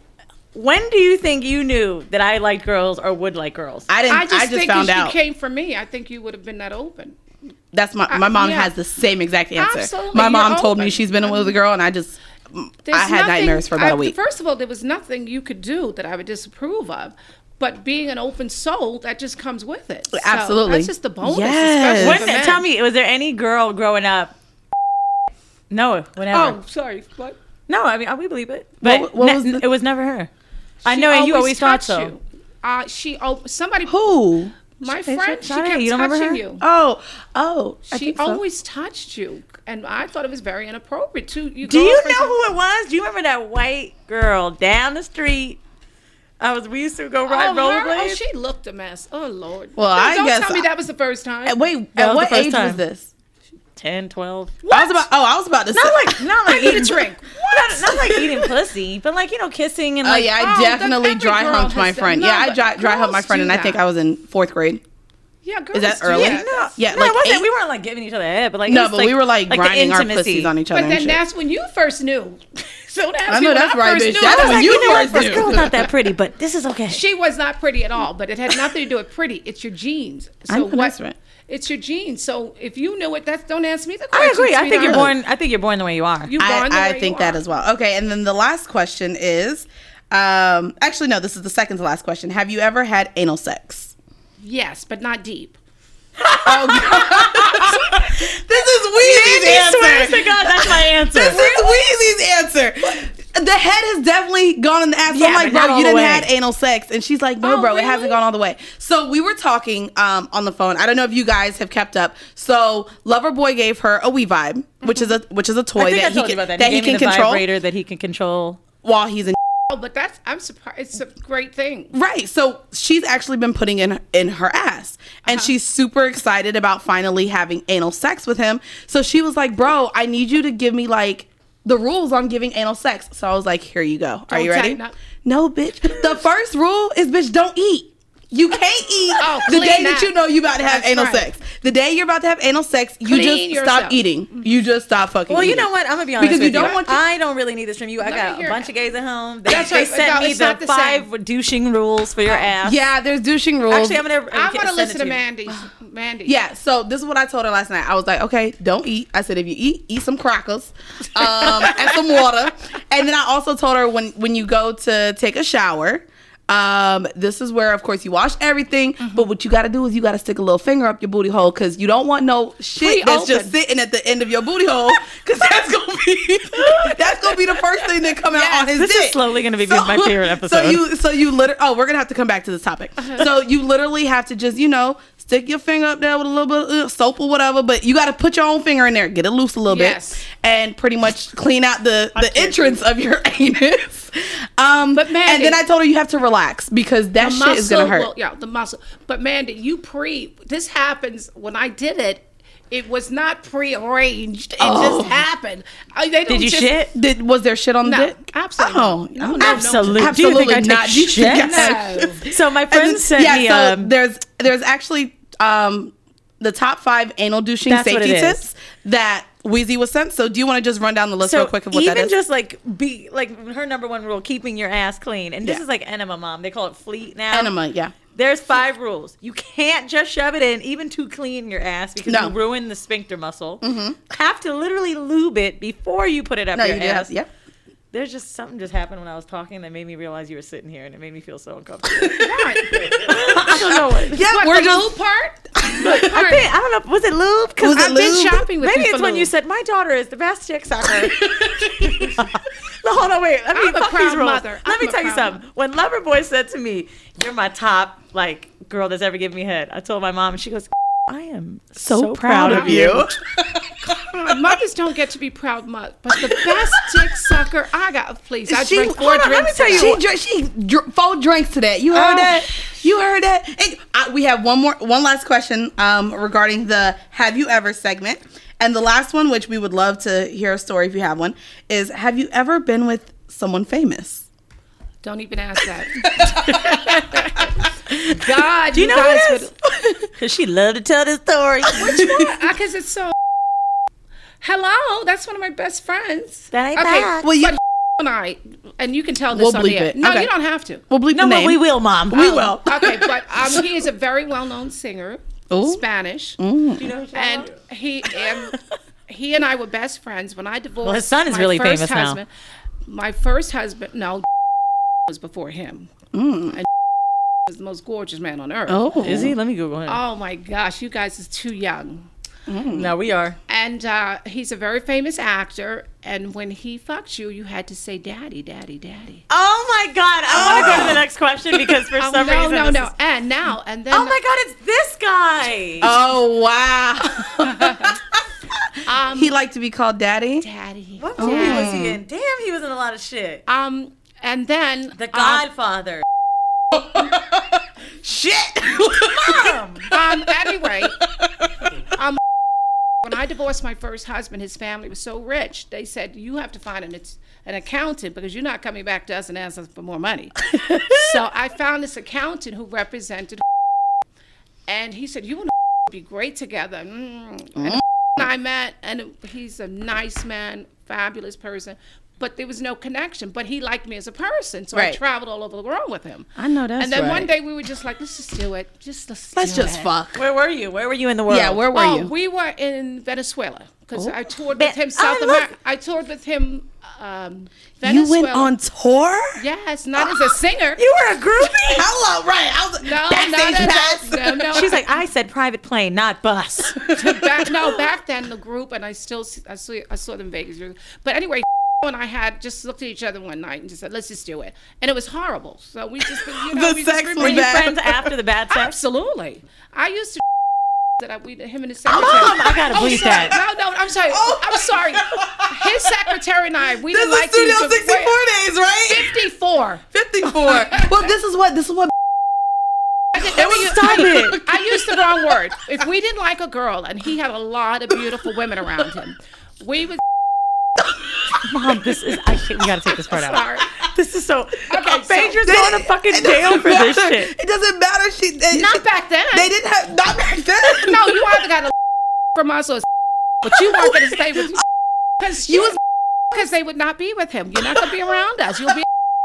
A: When do you think you knew that I liked girls or would like girls?
B: I didn't.
C: I
B: I
C: just,
B: just,
C: think
B: found
C: if
B: out.
C: you came for me, I think you would have been that open.
B: That's my my mom
C: yeah.
B: has the same exact answer.
C: Absolutely,
B: My mom
C: you're
B: told me
C: open.
B: she's been with a girl, and I just
C: There's
B: I had
C: nothing-
B: nightmares for about
C: I-
B: a week.
C: First of all, there was nothing you could do that I would disapprove of. But being an open soul, that just comes with it. So
B: Absolutely.
C: that's just the bonus.
B: Yes.
C: especially
A: When,
C: for men.
A: tell me, was there any girl growing up? No, whenever.
C: Oh, sorry. What?
A: No, I mean, we believe it. But
B: What- what
A: ne-
B: was the-
A: it was never her. I
C: She
A: know, and you always thought
C: touched
A: so.
C: you. Uh, she oh, somebody
B: Who?
C: my
A: Sade,
C: friend she
A: Sade,
C: kept
A: you don't remember
C: touching
A: her?
C: you.
B: Oh, oh. I
C: She
B: think so.
C: always touched you, and I thought it was very inappropriate too. You
A: Do you
C: girlfriends-
A: know who it was? Do you remember that white girl down the street? I was. We used to go ride
C: Oh, her?
A: rollerblades.
C: Oh, she looked a mess. Oh Lord.
B: Well,
C: Please
B: I
C: don't
B: guess
C: tell me
B: I-
C: that was the first time.
B: Uh, Wait,
A: That
B: at
A: was
B: what
A: the first
B: age
A: time.
B: was this?
A: ten, twelve.
B: I was about. Oh, I was about to say.
A: Not like, not like
C: I need a
A: eating
C: drink.
A: Not, not like eating pussy, but like you know, kissing and
B: Oh
A: like.
B: yeah, I
C: Oh, then
B: definitely
C: every
B: dry
C: girl
B: humped my
C: has to-
B: friend.
C: no,
B: yeah, I
C: but
B: dry, dry humped my
C: girls
B: friend,
C: do
B: and I think
C: that.
B: I was in fourth grade.
C: Yeah, girls
B: Is that
C: do
B: early?
C: that.
A: No,
B: Yeah,
A: no,
B: like
A: it wasn't.
B: eight-
A: We weren't like giving each other head, but like
B: No,
A: it was,
B: but
A: like,
B: we were like,
A: the
B: grinding our
A: intimacy.
B: pussies on each other.
C: But
B: and
C: then
B: shit.
C: that's when you first knew. So that's
B: I know
C: when
B: that's
C: I
B: right,
C: first
B: bitch.
C: knew.
B: That's
C: I was
B: when
C: like,
B: you
A: you know what?
B: first
A: This
B: knew.
A: girl's not that pretty, but this is okay.
C: She was not pretty at all, but it had nothing to do with pretty. It's your genes. So
B: I know
C: what?
B: that's right.
C: It's your genes. So if you knew it, that's don't ask me the
A: I
C: question.
A: agree. I think you're
C: sweetheart.
A: born. I think you're born the way you are.
C: You born the
B: I, I
C: way
B: think
C: you
B: that
C: are.
B: as well. Okay, and then the last question is, um, actually no, this is the second to last question. Have you ever had anal sex?
C: Yes, but not deep.
B: Oh God, this is Weezy's
A: He swears
B: answer.
A: to God, that's my answer.
B: This is Weezy's answer. The head has definitely gone in the ass. So
A: Yeah,
B: I'm like,
A: but not
B: bro,
A: all
B: you
A: the
B: didn't
A: way.
B: had anal sex, and she's like, no,
C: Oh,
B: bro, it
C: really?
B: hasn't gone all the way. So we were talking um, on the phone. I don't know if you guys have kept up. So Loverboy gave her a Wii Vibe, which is a which is a toy
A: I think
B: that
A: I
B: he
A: told
B: can,
A: you about that.
B: that
A: he
B: he
A: gave me
B: can
A: the
B: control
A: vibrator that he can control.
B: while he's in.
C: Oh, but that's I'm surprised. It's a great thing.
B: Right. So she's actually been putting in in her ass, and
C: Uh-huh.
B: she's super excited about finally having anal sex with him. So she was like, "Bro, I need you to give me like the rules on giving anal sex." So I was like, "Here you go. Are
C: Don't
B: you ready?"
C: tighten up.
B: No, bitch. The first rule is, bitch, don't eat. You can't eat
C: Oh,
B: the
C: clean
B: day that
C: that.
B: you know you about to have
C: That's
B: anal
C: right.
B: sex. The day you're about to have anal sex, you
C: Clean
B: just
C: yourself.
B: stop eating. You just stop fucking
A: Well, you
B: eating.
A: know what? I'm gonna be honest
B: Because you
A: with
B: don't
A: you.
B: want to-
A: I don't really need this from you. I
C: Let
A: got
C: me hear
A: a bunch
C: it.
A: of gays at home. They,
C: That's
A: they
C: right.
A: sent
C: No,
A: me
C: it's
A: the
C: not the
A: five
C: same.
A: douching rules for your ass.
B: Yeah, there's douching rules.
A: Actually, I'm gonna.
C: I'm
A: send
C: gonna
A: it
C: listen to
A: you.
C: Mandy's. Mandy.
B: Yeah, so this is what I told her last night. I was like, okay, don't eat. I said, if you eat, eat some crackers um, and some water. And then I also told her when, when you go to take a shower, um, this is where, of course, you wash everything.
C: Mm-hmm.
B: But what you got to do is you got to stick a little finger up your booty hole because you don't want no shit that's just
C: Pre-open.
B: sitting at the end of your booty hole because that's gonna be that's gonna be the first thing that come out on his
A: This
B: dick.
A: is slowly gonna be my favorite episode.
B: So you, so you literally. Oh, we're gonna have to come back to this topic. So you literally have to just, you know, stick your finger up there with a little bit of soap or whatever, but you got to put your own finger in there, get it loose a little
C: Yes.
B: bit, and pretty much clean out the, the entrance of your anus. Um,
C: But Mandy-
B: and then I told her you have to relax because that
C: The
B: shit is gonna hurt.
C: Will, yeah, the muscle. But Mandy, you pre. This happens when I did it. It was not pre-arranged. It
B: Oh.
C: just happened. I, they don't
A: Did you
C: just,
A: shit?
B: Did was there shit on the
C: No,
B: dick?
C: absolutely
B: Oh,
C: not. No,
B: no,
C: no,
A: Absolutely.
C: no.
A: Do you think I
B: Absolutely
A: take
B: not. Do you
A: shit?
B: think I-
C: No.
A: So my
B: And
A: friend
B: then-
A: sent
B: yeah,
A: me.
B: so
A: um,
B: there's there's actually um the top five anal douching
A: That's what
B: safety
A: it is.
B: tips that Wheezy was sent. So do you want to just run down the list
A: so
B: real quick of what
A: even
B: that is?
A: just like be like her number one rule, keeping your ass clean, and this
B: Yeah.
A: is like enema, mom. They call it fleet now.
B: Enema, yeah.
A: There's five rules. You can't just shove it in, even to clean your ass, because
B: No.
A: you ruin the sphincter muscle. Mm-hmm. Have to literally lube it before you put it up
B: No,
A: your
B: you do
A: ass.
B: have, yep.
A: There's just something just happened when I was talking that made me realize you were sitting here, and it made me feel so uncomfortable.
C: What?
A: I don't know what.
B: Yeah,
C: What,
B: we're
C: the
B: just
C: lube part?
A: I think I don't know. Was it lube? Because
B: Was it
C: I've been
B: lube?
C: shopping with
A: maybe
C: you
A: it's
C: for
A: when you
C: lube.
A: said my daughter is the best chick sucker. No, hold on, wait. Let me
C: I'm a
A: fuck
C: proud
A: these rules.
C: mother.
A: Let
C: I'm
A: me
C: a
A: tell you
C: proud
A: something. When Loverboy said to me, "You're my top like girl that's ever given me head," I told my mom, and she goes, "I am so, proud, of you."
C: Mothers don't get to be proud mothers, but the best dick sucker I got. Please, I
B: She-
C: drank four
B: hold on, let me
C: drinks.
B: tell you,
C: today.
B: she drank, she dr- four drinks to that. You heard
C: Oh.
B: that? You heard that? And, uh, we have one more, one last question um, regarding the "Have you ever" segment, and the last one, which we would love to hear a story if you have one, is "Have you ever been with someone famous?"
C: Don't even ask that. God,
A: Do you know
C: guys
A: who it is? Because she loved to tell this story.
C: Because it's so. Hello, that's one of my best friends.
A: That ain't
C: okay,
A: bad.
B: Well, you,
C: but and I, and you can tell this
B: We'll
C: on
B: bleep
C: the air.
B: it.
C: No,
B: Okay.
C: you don't have to.
B: we'll bleep
A: No,
B: the
A: but
B: name.
A: we will, mom.
B: We
C: Oh,
B: will.
C: Okay, but um, he is a very well-known singer,
B: Ooh.
C: Spanish,
A: Do you know who she
C: and he and he and I were best friends. When I divorced,
A: Well, his son is
C: my
A: really
C: first
A: famous now.
C: husband, My first husband, no, was before him.
B: Mm.
C: And was the most gorgeous man on earth.
B: Oh,
A: Is he? Let me Google him.
C: Oh my gosh, you guys is too young.
A: No, we are.
C: And uh, he's a very famous actor. And when he fucked you, you had to say, "Daddy, daddy, daddy."
A: Oh my God! I want to go to the next question because for
C: Oh,
A: some
C: no,
A: reason.
C: no,
A: this
C: no.
A: is-
C: And now, and then.
A: Oh my God! It's this guy.
B: Oh wow.
C: Um,
B: He liked to be called Daddy.
C: Daddy.
A: What movie was he in? Damn, he was in a lot of shit.
C: Um, and then
A: The
C: um,
A: Godfather.
B: Shit.
A: Mom.
C: Um, anyway, um, when I divorced my first husband, his family was so rich. They said, "You have to find an an accountant because you're not coming back to us and asking us for more money." So I found this accountant who represented, and he said, "You and would be great together." Mm. And I met, and it- he's a nice man, fabulous person. But there was no connection. But he liked me as a person, so I
B: Right.
C: traveled all over the world with him.
B: I know that's
C: And then
B: right.
C: one day we were just like, "Let's just do it. Just let's,
B: Let's
C: do
B: just
C: it."
B: fuck.
A: Where were you? Where were you in the world?
B: Yeah, where were
C: oh,
B: you?
C: we were in Venezuela because I toured
A: Ve-
C: with him
A: I
C: South
A: love-
C: America. I toured with him um,
B: You
C: Venezuela.
B: went on tour?
C: Yes, not as a singer.
A: You were a groupie.
B: Hello, right. I was
C: no,
B: backstage
C: not as
B: pass.
C: a, no, no.
A: She's like, I said private plane, not bus.
C: back, no, back then the group, and I still see- I saw I saw them in Vegas. But anyway, and I had just looked at each other one night and just said, "Let's just do it," and it was horrible. So we just, you know,
B: The
C: we
B: sex
C: just
B: was
A: Were you
B: bad.
A: friends after the bad sex?
C: Absolutely. I used to that I we him and his
A: Mom,
C: secretary.
A: I gotta
C: Oh,
A: bleep
C: sorry.
A: that.
C: No, no, I'm sorry.
B: Oh.
C: I'm sorry. His secretary and I, we
B: This
C: didn't
B: is
C: like
B: Studio
C: these-
B: sixty-four days, right?
C: fifty-four.
B: fifty-four. Well, this is what this is what
C: I did-
A: It was- stop it.
C: I used the wrong word. If we didn't like a girl and he had a lot of beautiful women around him, we would.
A: Mom, this is. I can't, we gotta take this part out.
C: Sorry.
A: This is so.
C: Okay,
A: Paige Sandra's going to fucking
B: It
A: jail
B: doesn't
A: for this
B: matter.
A: shit.
B: It doesn't matter. She they,
C: Not
B: she-
C: back then.
B: They didn't have not back then.
C: No, you either got a from us or but you weren't going to stay with you because you was because they would not be with him. You're not going to be around us. You'll be.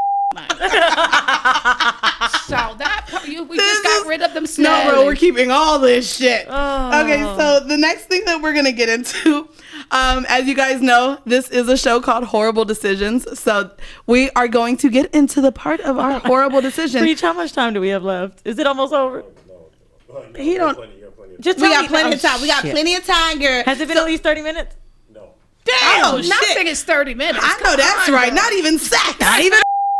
C: So that you, we just
B: This
C: got
B: is-
C: rid of them.
B: No,
C: slowly.
B: bro, we're keeping all this shit.
A: Oh.
B: Okay, so the next thing that we're gonna get into, um, as you guys know, this is a show called Horrible Decisions. So we are going to get into the part of our horrible decision.
A: Preach, how much time do we have left? Is it almost over?
B: He don't.
A: Just
B: We
A: tell
B: got
A: me-
B: plenty
A: oh,
B: of time. We got
A: shit.
B: plenty of time, girl.
A: Has it been at least thirty minutes?
B: Damn,
C: Oh,
B: shit.
C: nothing is thirty minutes.
B: I know
C: Come
B: that's
C: on,
B: right.
C: girl.
B: Not even sex. Not even.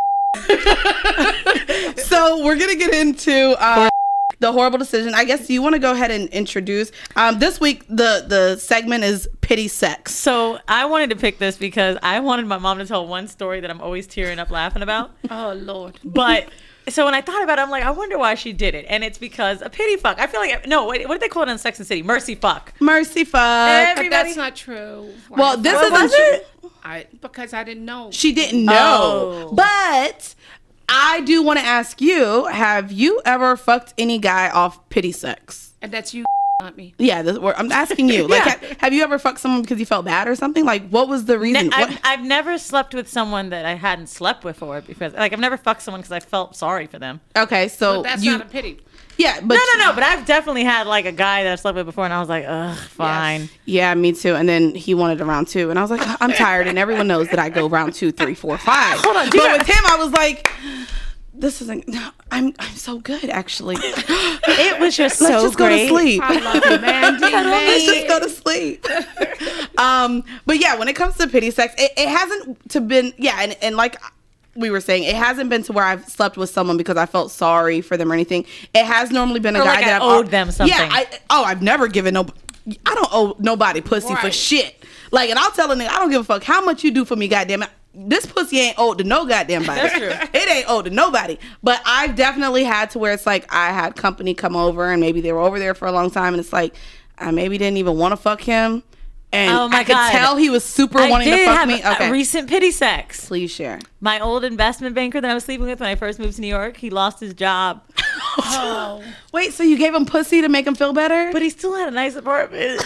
B: So we're gonna get into uh, the horrible decision. I guess you want to go ahead and introduce. Um, this week the the segment is pity sex.
A: So I wanted to pick this because I wanted my mom to tell one story that I'm always tearing up laughing about.
C: Oh Lord.
A: But so when I thought about it, I'm like, I wonder why she did it. And it's because a pity fuck. I feel like, no, wait, what did they call it on Sex and the City? Mercy fuck.
B: Mercy fuck.
A: Every-
C: But that's not true.
B: Well, this
A: Oh,
B: isn't
A: was
B: true.
A: it?
C: I because I didn't know.
B: She didn't know.
A: Oh.
B: But I do want to ask you: have you ever fucked any guy off pity sex?
C: And that's you, not me.
B: Yeah, this, we're- I'm asking you. Like,
A: Yeah.
B: ha- have you ever fucked someone because you felt bad or something? Like, what was the reason?
A: Ne-
B: What-
A: I've, I've never slept with someone that I hadn't slept with before because, like, I've never fucked someone because I felt sorry for them.
B: okay, so
C: But that's
B: you,
C: not a pity.
B: yeah, but
A: No, no, no. But I've definitely had like a guy that I slept with before, and I was like, ugh, fine.
B: yeah, me too. And then he wanted a round two, and I was like, I'm tired, and everyone knows that I go round two, three, four, five.
A: Hold on, do
B: but
A: that.
B: with him, I was like, this isn't. I'm I'm so good actually.
A: It was just
B: Let's
A: so
B: just
A: great.
B: go to sleep.
C: I love you, Mandy.
B: Let's just
C: man.
B: go to sleep. um, but yeah, when it comes to pity sex, it, it hasn't to been yeah, and, and like we were saying, it hasn't been to where I've slept with someone because I felt sorry for them or anything. It has normally been a
A: Or
B: guy
A: like
B: that
A: I
B: I've
A: owed them something.
B: Yeah, I, oh, I've never given no. I don't owe nobody pussy for
C: Right.
B: shit. Like, and I'll tell a nigga, I don't give a fuck how much you do for me, goddamn it. This pussy ain't owed to no goddamn body.
A: That's true.
B: It ain't owed to nobody. But I've definitely had to where it's like I had company come over and maybe they were over there for a long time and it's like I maybe didn't even want to fuck him. And
A: Oh my
B: I could
A: God.
B: tell he was super
A: I
B: wanting
A: did
B: to fuck
A: have
B: me.
A: a
B: Okay.
A: recent pity sex.
B: Please share.
A: My old investment banker that I was sleeping with when I first moved to New York, he lost his job.
C: Oh.
B: Wait, so you gave him pussy to make him feel better?
A: But he still had a nice apartment.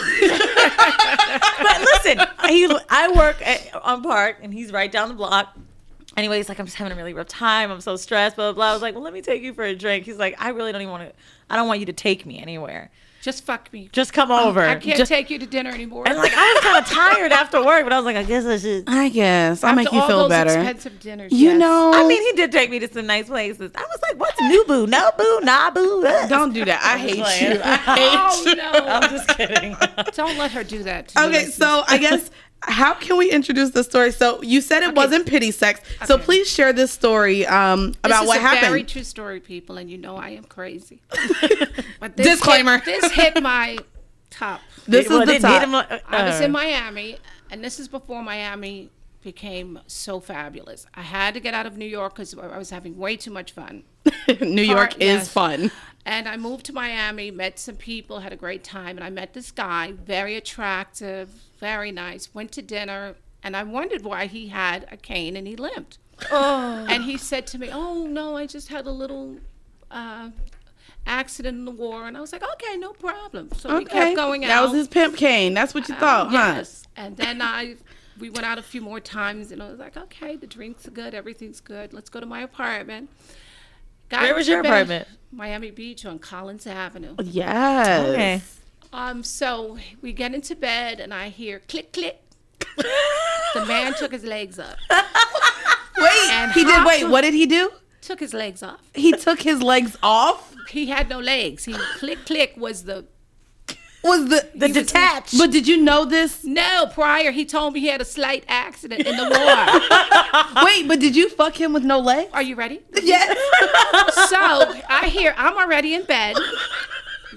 A: But listen, he, I work at, on Park, and he's right down the block. Anyway, he's like, I'm just having a really rough time. I'm so stressed, blah, blah, blah. I was like, well, let me take you for a drink. He's like, I really don't even want to, I don't want you to take me anywhere.
C: Just fuck me.
A: Just come over.
C: I can't
A: Just,
C: take you to dinner anymore.
A: and like, I was kind of tired after work, but I was like, I guess I should.
B: I guess. I'll make
C: After
B: you
C: all
B: feel
C: those
B: better.
C: expensive dinners.
B: You
C: yes.
B: know.
A: I mean, he did take me to some nice places. I was like, what's new boo? No boo, nah boo. uh.
B: Don't do that. I hate
A: playing.
B: you. I hate
C: Oh
B: you.
C: no!
A: I'm just kidding.
C: Don't let her do that. To you,
B: Okay,
C: listeners.
B: so I guess how can we introduce the story? So you said it
C: Okay.
B: wasn't pity sex. So
C: Okay.
B: please share this story um,
C: This
B: about
C: is
B: what
C: a
B: happened.
C: Very true story, people, and you know I am crazy. But
B: Disclaimer.
C: Hit, this hit my top.
B: This
A: Well,
B: is the
A: it didn't hit
B: top.
A: him, uh,
C: I was
A: uh,
C: in Miami, and this is before Miami became so fabulous. I had to get out of New York because I was having way too much fun.
B: New York
C: Part-
B: is
C: yes.
B: fun.
C: And I moved to Miami, met some people, had a great time, and I met this guy, very attractive, very nice. Went to dinner, and I wondered why he had a cane and he limped.
A: Oh.
C: And he said to me, "Oh no, I just had a little uh, accident in the war." And I was like, "Okay, no problem." So we
B: Okay.
C: kept going out.
B: That was his pimp cane. That's what you thought,
C: Uh,
B: huh?
C: Yes. And then I, we went out a few more times, and I was like, "Okay, the drinks are good, everything's good. Let's go to my apartment." Got
A: Where was
C: into
A: your
C: bed-
A: apartment?
C: Miami Beach on Collins Avenue.
B: Yes.
A: Okay.
C: Um, so we get into bed, and I hear click click. The man took his legs up.
B: Wait,
C: And
B: he did.
C: how
B: Wait,
C: to-
B: what did he do?
C: Took his legs off.
B: He took his legs off.
C: He had no legs. He click click was the
B: Was the
A: The
C: was-
A: detached.
B: But did you know this?
C: no prior. He told me he had a slight accident in the war.
B: Wait, but did you fuck him with no legs?
C: Are you ready?
B: Yes.
C: So I hear I'm already in bed,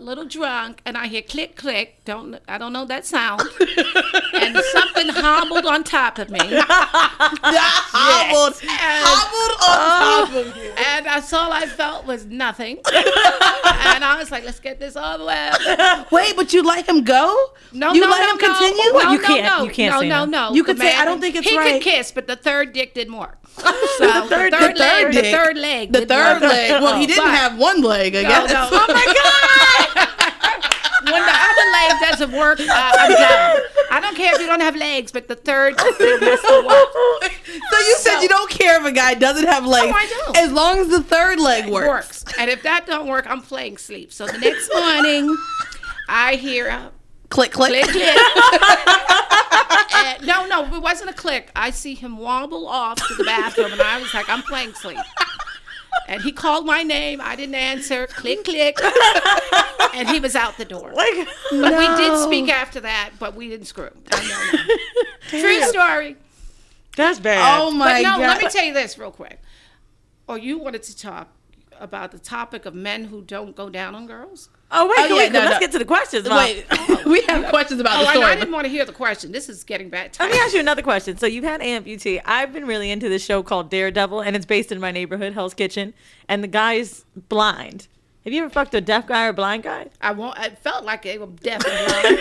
C: little drunk, and I hear click, click. Don't I don't know that sound. And something hobbled on top of me.
B: hobbled,
C: And-
B: hobbled on top of you.
C: And that's all I felt was nothing. And I was like, let's get this all the way out.
B: Wait, but you let him go?
C: No,
B: you
C: no,
B: let
C: no,
B: him
C: no.
B: continue?
C: No,
A: You
C: no,
A: can't-
C: no.
A: you can't
C: no,
A: say
C: no,
A: no.
C: no.
B: You
C: The
B: could say, I
C: man-
B: don't think it's
C: he
B: right.
C: could kiss, but the third dick didn't work. So the
B: third-
C: third,
B: the third
C: leg,
B: dick.
C: the third leg,
B: The
C: didn't
B: third
C: work.
B: leg. Well, he didn't
C: But-
B: have one leg, I
C: No,
B: guess.
C: no. Oh my God! When the other leg doesn't work, uh, I'm done. I don't care if you don't have legs, but the third thing has to work.
B: So you said
C: So-
B: you don't care if a guy doesn't have legs,
C: I don't.
B: as long as the third leg works.
C: Works. And if that don't work, I'm playing sleep. So the next morning, I hear a
B: Click, click.
C: click, click. And- no, no, it wasn't a click. I see him wobble off to the bathroom, and I was like, I'm playing sleep. And he called my name. I didn't answer. Click, click. And he was out the door.
A: Like,
C: But we did
B: No.
C: speak after that, but we didn't screw. I know. True story.
A: that's bad.
B: Oh my
C: But no,
B: God.
C: let me tell you this real quick. Oh, you wanted to talk about the topic of men who don't go down on girls?
A: Oh, wait,
B: Oh,
A: can
B: yeah,
A: we,
B: no,
A: let's
B: no.
A: get to the questions. Mom.
B: Wait, we have questions about
C: Oh,
B: the
C: and
B: story.
C: I didn't want to hear the question. This is getting bad.
A: Let me ask you another question. So you've had amputee. I've been really into this show called Daredevil, and it's based in my neighborhood, Hell's Kitchen, and the guy's blind. Have you ever fucked a deaf guy or blind guy?
C: I want. I felt like they were deaf and blind.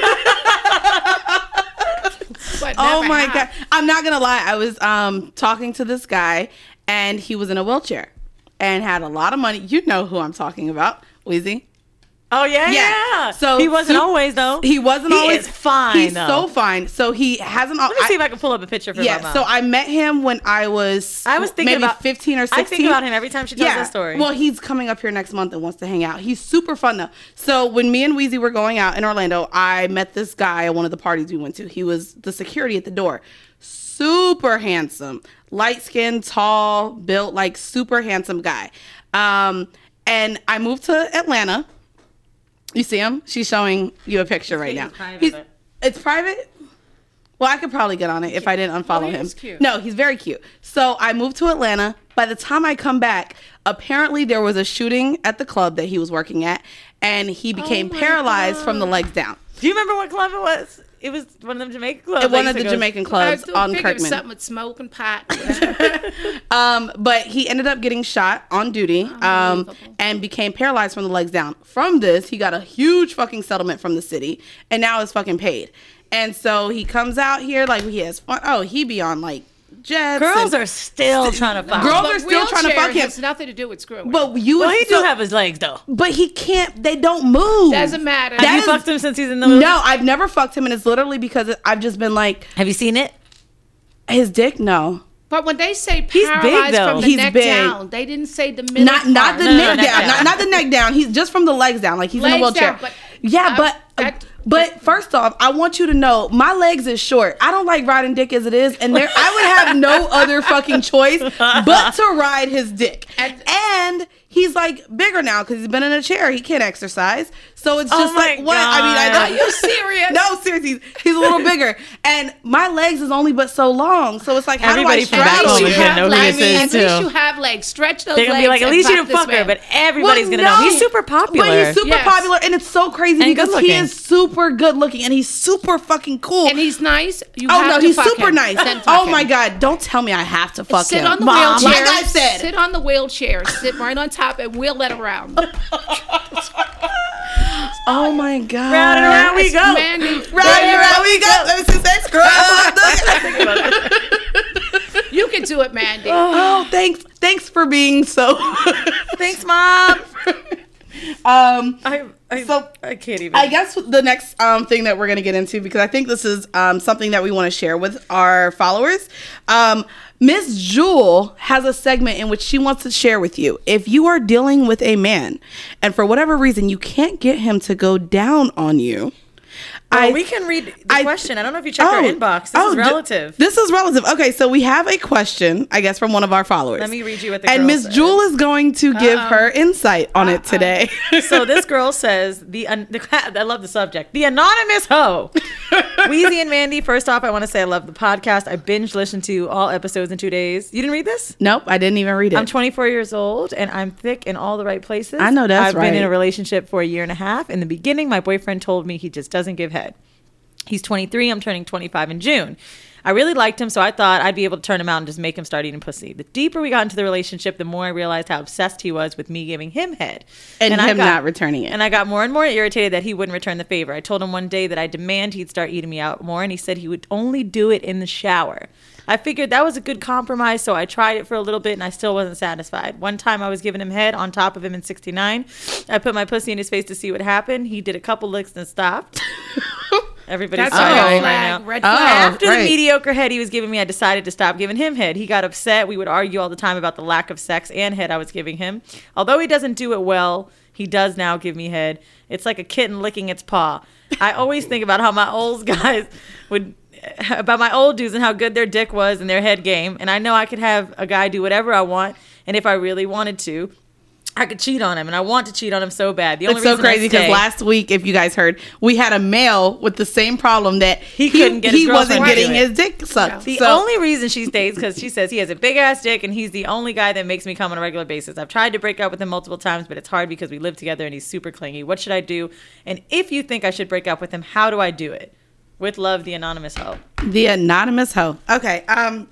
C: But
B: Oh
C: never
B: my
C: have.
B: God. I'm not gonna lie. I was um talking to this guy and he was in a wheelchair and had a lot of money. You know who I'm talking about, Wheezy.
A: Oh, yeah,
B: Yeah.
A: yeah.
B: So
A: he wasn't
B: sup-
A: always, though.
B: He wasn't
A: He
B: always
A: is fine,
B: He's
A: though.
B: so fine. So he hasn't.
A: Let me see if I can pull up a picture for
B: Yeah.
A: my mom.
B: So I met him when I was.
A: I was thinking
B: maybe
A: about
B: fifteen or sixteen.
A: I think about him every time she tells that story.
B: Well, he's coming up here next month and wants to hang out. He's super fun though. So when me and Wheezy were going out in Orlando, I met this guy at one of the parties we went to. He was the security at the door. Super handsome, light skinned, tall, built, like super handsome guy. Um, and I moved to Atlanta. You see him? She's showing you a picture right now.
A: It's private,
B: He's-
A: but-
B: it's private? Well, I could probably get on it if I didn't unfollow
C: Oh, he
B: him.
C: is cute.
B: No, he's very cute. So I moved to Atlanta. By the time I come back, apparently there was a shooting at the club that he was working at, and he became
C: Oh my
B: paralyzed from the
C: God.
B: legs down.
A: Do you remember what club it was? It was one of them Jamaican clubs.
B: At
A: that
B: one of
A: used
B: the
A: to go-
B: Jamaican
C: I
B: clubs
C: do
B: on
C: figure it was
B: Kirkman.
C: something with smoke and pot. Whatever.
B: Um, but he ended up getting shot on duty um,
C: Unbelievable.
B: and became paralyzed from the legs down. From this, he got a huge fucking settlement from the city, and now is fucking paid. And so he comes out here like he has fun. Oh, he be on like jets.
A: Girls
B: and-
A: are still trying to fuck.
B: Girls
C: But
B: are still trying to
C: wheelchair
B: fuck him.
C: has nothing to do with screwing.
B: But you,
A: Well, he
B: so-
A: do have his legs, though.
B: but he can't. They don't move.
C: doesn't matter.
A: Have
B: That
A: you
B: is-
A: fucked him since he's in the movie?
B: No, I've never fucked him, and it's literally because I've just been like
A: Have you seen it?
B: his dick. No,
C: But when they say
A: He's big,
C: paralyzed
A: though.
C: from the
B: He's
C: neck
B: big.
C: down, they didn't say the middle
B: not not
C: part.
B: the
A: No, no,
B: neck
A: no,
B: down,
A: neck
B: not,
A: down.
B: not the neck down. He's just from the legs down. Like he's in a
C: Legs
B: wheelchair.
C: down, but
B: yeah,
C: I-
B: but.
C: that-
B: but first off, I want you to know my legs is short. I don't like riding dick as it is, and there I would have no other fucking choice but to ride his dick.
C: And-
B: And he's like bigger now because he's been in a chair. He can't exercise, so it's
A: Oh
B: just
A: my
B: like what I mean. I
A: God.
B: know
C: Are you serious?
B: No, seriously, he's, he's a little bigger, and my legs is only but so long. So it's like how
A: Everybody
B: do
A: from
B: I
A: back
B: stretch?
A: home
C: you
A: is gonna
C: have
A: know who
C: legs.
A: this is,
C: At least
A: too.
C: you have legs. Stretch those
A: They're
C: legs.
A: gonna be like, at
C: and
A: least you
C: fuck
A: didn't fuck
C: this
A: her,
C: man.
A: but everybody's
B: Well,
A: gonna know.
B: no.
A: He's super popular.
B: But he's super
C: Yes.
B: popular, and it's so crazy
A: And
B: because
A: good
B: he
A: looking.
B: is super good looking, and he's super fucking cool.
C: And he's nice. You
B: oh
C: have
B: no,
C: to
B: he's
C: fuck
B: super
C: him.
B: nice.
C: Then fuck
B: Oh
C: him.
B: my god, don't tell me I have to fuck
C: Sit
B: him.
C: on the
A: Mom.
C: wheelchair.
B: Like I said.
C: Sit on the wheelchair. Sit right on top and wheel it around.
B: Oh my god.
A: Round and around we
C: Yes,
A: go.
C: Mandy.
B: Round and round we go. Let me see that scrub.
C: You can do it, Mandy.
B: Oh, thanks. Thanks for being so.
A: Thanks, Mom.
B: um,
A: I, I,
B: So,
A: I can't even.
B: I guess the next um, thing that we're going to get into, because I think this is um, something that we want to share with our followers. Um, Miss Jewel has a segment in which she wants to share with you. If you are dealing with a man and for whatever reason you can't get him to go down on you,
A: Well,
B: I,
A: we can read the
B: I-
A: question. I don't know if you checked our inbox. This
B: oh,
A: is
B: d-
A: relative.
B: this is relative. Okay, so we have a question, I guess, from one of our followers.
A: Let me read you what the
B: And
A: girl
B: Miss
A: said.
B: Jewel is going to give her insight on it today.
A: So this girl says the, un- the I love the subject. The anonymous hoe Weezy and Mandy, first off, I want to say I love the podcast. I binge listened to all episodes in two days. You didn't read this?
B: Nope, I didn't even read it.
A: I'm twenty-four years old, and I'm thick in all the right places.
B: I know that's
A: I've
B: right.
A: been in a relationship for a year and a half. In the beginning, my boyfriend told me he just doesn't give head. He's twenty-three. I'm turning twenty-five in June. I really liked him, so I thought I'd be able to turn him out and just make him start eating pussy. The deeper we got into the relationship, the more I realized how obsessed he was with me giving him head.
B: And,
A: I
B: him
A: got-
B: not returning it.
A: And I got more and more irritated that he wouldn't return the favor. I told him one day that I demand he'd start eating me out more, and he said he would only do it in the shower. I figured that was a good compromise, so I tried it for a little bit, and I still wasn't satisfied. One time I was giving him head on top of him in sixty-nine. I put my pussy in his face to see what happened. He did a couple licks and stopped. Everybody's
C: That's a
A: side
C: red
A: eyeing
C: flag.
A: right now.
C: Red
B: Oh.
C: flag.
A: After
B: right.
A: the mediocre head he was giving me, I decided to stop giving him head. He got upset. We would argue all the time about the lack of sex and head I was giving him. Although he doesn't do it well, he does now give me head. It's like a kitten licking its paw. I always think about how my old guys would, about my old dudes and how good their dick was and their head game. And I know I could have a guy do whatever I want. And if I really wanted to, I could cheat on him, and I want to cheat on him so bad. The only
B: It's so
A: reason I
B: crazy because
A: stay-
B: last week, if you guys heard, we had a male with the same problem that
A: He couldn't get his
B: he wasn't
A: girlfriend to
B: getting
A: do it.
B: his dick sucked.
A: The
B: So-
A: only reason she stays because she says he has a big ass dick and he's the only guy that makes me come on a regular basis. I've tried to break up with him multiple times, but it's hard because we live together and he's super clingy. What should I do? And if you think I should break up with him, how do I do it? With love, the anonymous hoe.
B: The anonymous hoe. Okay. Um,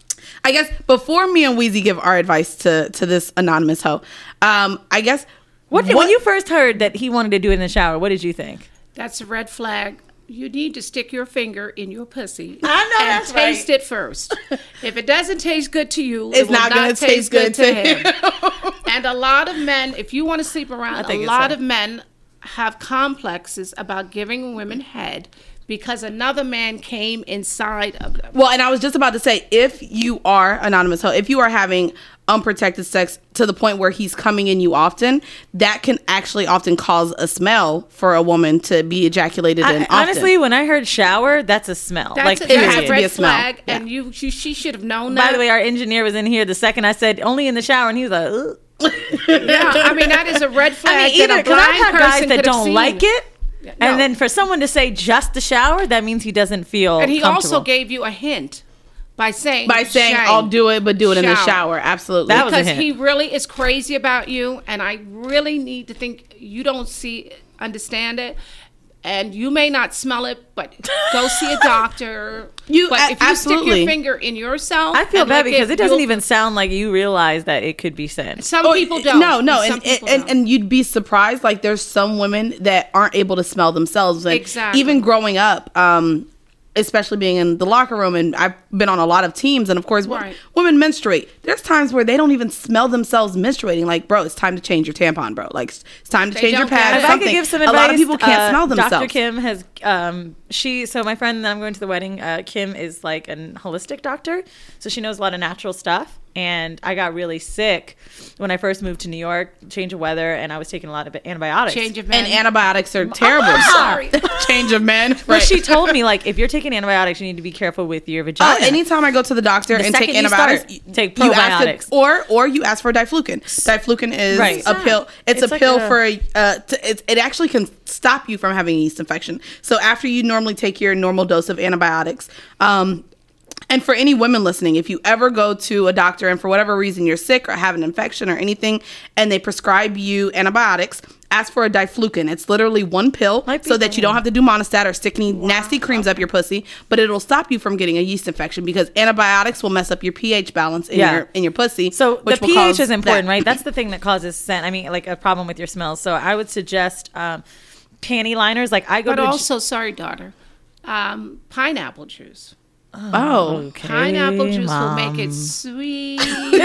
B: I guess before me and Weezy give our advice to to this anonymous hoe, um, I guess
A: What, when you first heard that he wanted to do it in the shower, what did you think?
C: That's a red flag. You need to stick your finger in your pussy
A: I know
C: and
A: that's
C: taste
A: right.
C: it first. If it doesn't taste good to you,
B: It's
C: it will
B: not
C: not,
B: gonna taste good to
C: him. And a lot of men, if you want to sleep around, a
A: think it's
C: lot
A: so.
C: of men have complexes about giving women head because another man came inside of them.
B: Well, and I was just about to say, if you are anonymous hoe, if you are having unprotected sex to the point where he's coming in you often, that can actually often cause a smell for a woman to be ejaculated in.
A: I,
B: often.
A: honestly, when I heard shower, that's a smell.
C: That's
A: like,
C: a,
B: it
C: that's
B: has
C: a
B: to
A: period.
B: be a
C: red
B: smell.
C: flag,
B: Yeah.
C: and you, she, she should have known
A: By
C: that.
A: the way, our engineer was in here the second I said only in the shower, and he was like, ugh.
C: Yeah, I mean that is a red flag.
A: I mean, either
C: that a
A: because I've
C: blind
A: had guys
C: person
A: that
C: could have
A: don't
C: seen.
A: like it,
C: no.
A: and then for someone to say just the shower, that means he doesn't feel.
C: And he
A: comfortable.
C: also gave you a hint by saying
B: by saying
C: "Shame."
B: I'll do it, but do it in the
C: Shower.
B: shower. Absolutely.
A: That was a
C: because
A: hint.
C: he really is crazy about you, and I really need to think you don't see, understand it, and you may not smell it, but go see a doctor.
B: You-
C: but
B: a-
C: if you
B: absolutely.
C: stick your finger in yourself,
A: I feel
C: and
A: bad
C: lick
A: because it doesn't
C: you'll-
A: even sound like you realize that it could be sent.
C: Some
B: Oh,
C: people don't.
B: No, no,
C: Some
B: and
C: people
B: and,
C: don't.
B: and you'd be surprised. Like there's some women that aren't able to smell themselves. And
C: Exactly.
B: even growing up, um, especially being in the locker room, and I've been on a lot of teams, and of course, w-
C: Right.
B: women menstruate. There's times where they don't even smell themselves menstruating. Like, bro, it's time to change your tampon, bro. Like, it's it's time to
C: They
B: change your
C: don't get
B: pad.
C: it.
A: If I
B: Something.
A: could give some
B: a
A: advice,
B: lot of people can't
A: uh,
B: smell themselves.
A: Doctor Kim has, um, she, so my friend that I'm going to the wedding, uh, Kim is like a holistic doctor. So she knows a lot of natural stuff. And I got really sick when I first moved to New York, change of weather, and I was taking a lot of antibiotics.
C: change of
B: and
C: men.
B: antibiotics are terrible.
A: I'm sorry.
B: Change of men.
A: Well,
B: Right.
A: she told me, like, if you're taking antibiotics, you need to be careful with your vagina.
B: Oh, anytime I go to the doctor
A: The
B: and take
A: second you
B: antibiotics,
A: start, take
B: you ask
A: probiotics.
B: it- or or you ask for diflucan. Diflucan is
A: Right.
B: a pill. It's,
A: It's
B: a
A: like
B: pill
A: a-
B: for uh, to, it. It actually can stop you from having a yeast infection. So after you normally take your normal dose of antibiotics, um, and for any women listening, if you ever go to a doctor and for whatever reason you're sick or have an infection or anything, and they prescribe you antibiotics, ask for a diflucan. It's literally one pill
A: Might be
B: so that you
A: fine.
B: don't have to do Monistat or stick any nasty creams up your pussy, but it'll stop you from getting a yeast infection because antibiotics will mess up your pH balance in
A: Yeah.
B: your in your pussy.
A: So
B: which
A: the
B: will
A: pH
B: cause
A: is important,
B: that.
A: right? That's the thing that causes scent. I mean, like a problem with your smells. So I would suggest um, panty liners. Like I go
C: but
A: to a g-
C: also, sorry, daughter, um, pineapple juice.
B: Oh,
A: Okay,
C: Pineapple juice
A: Mom.
C: will make it sweet.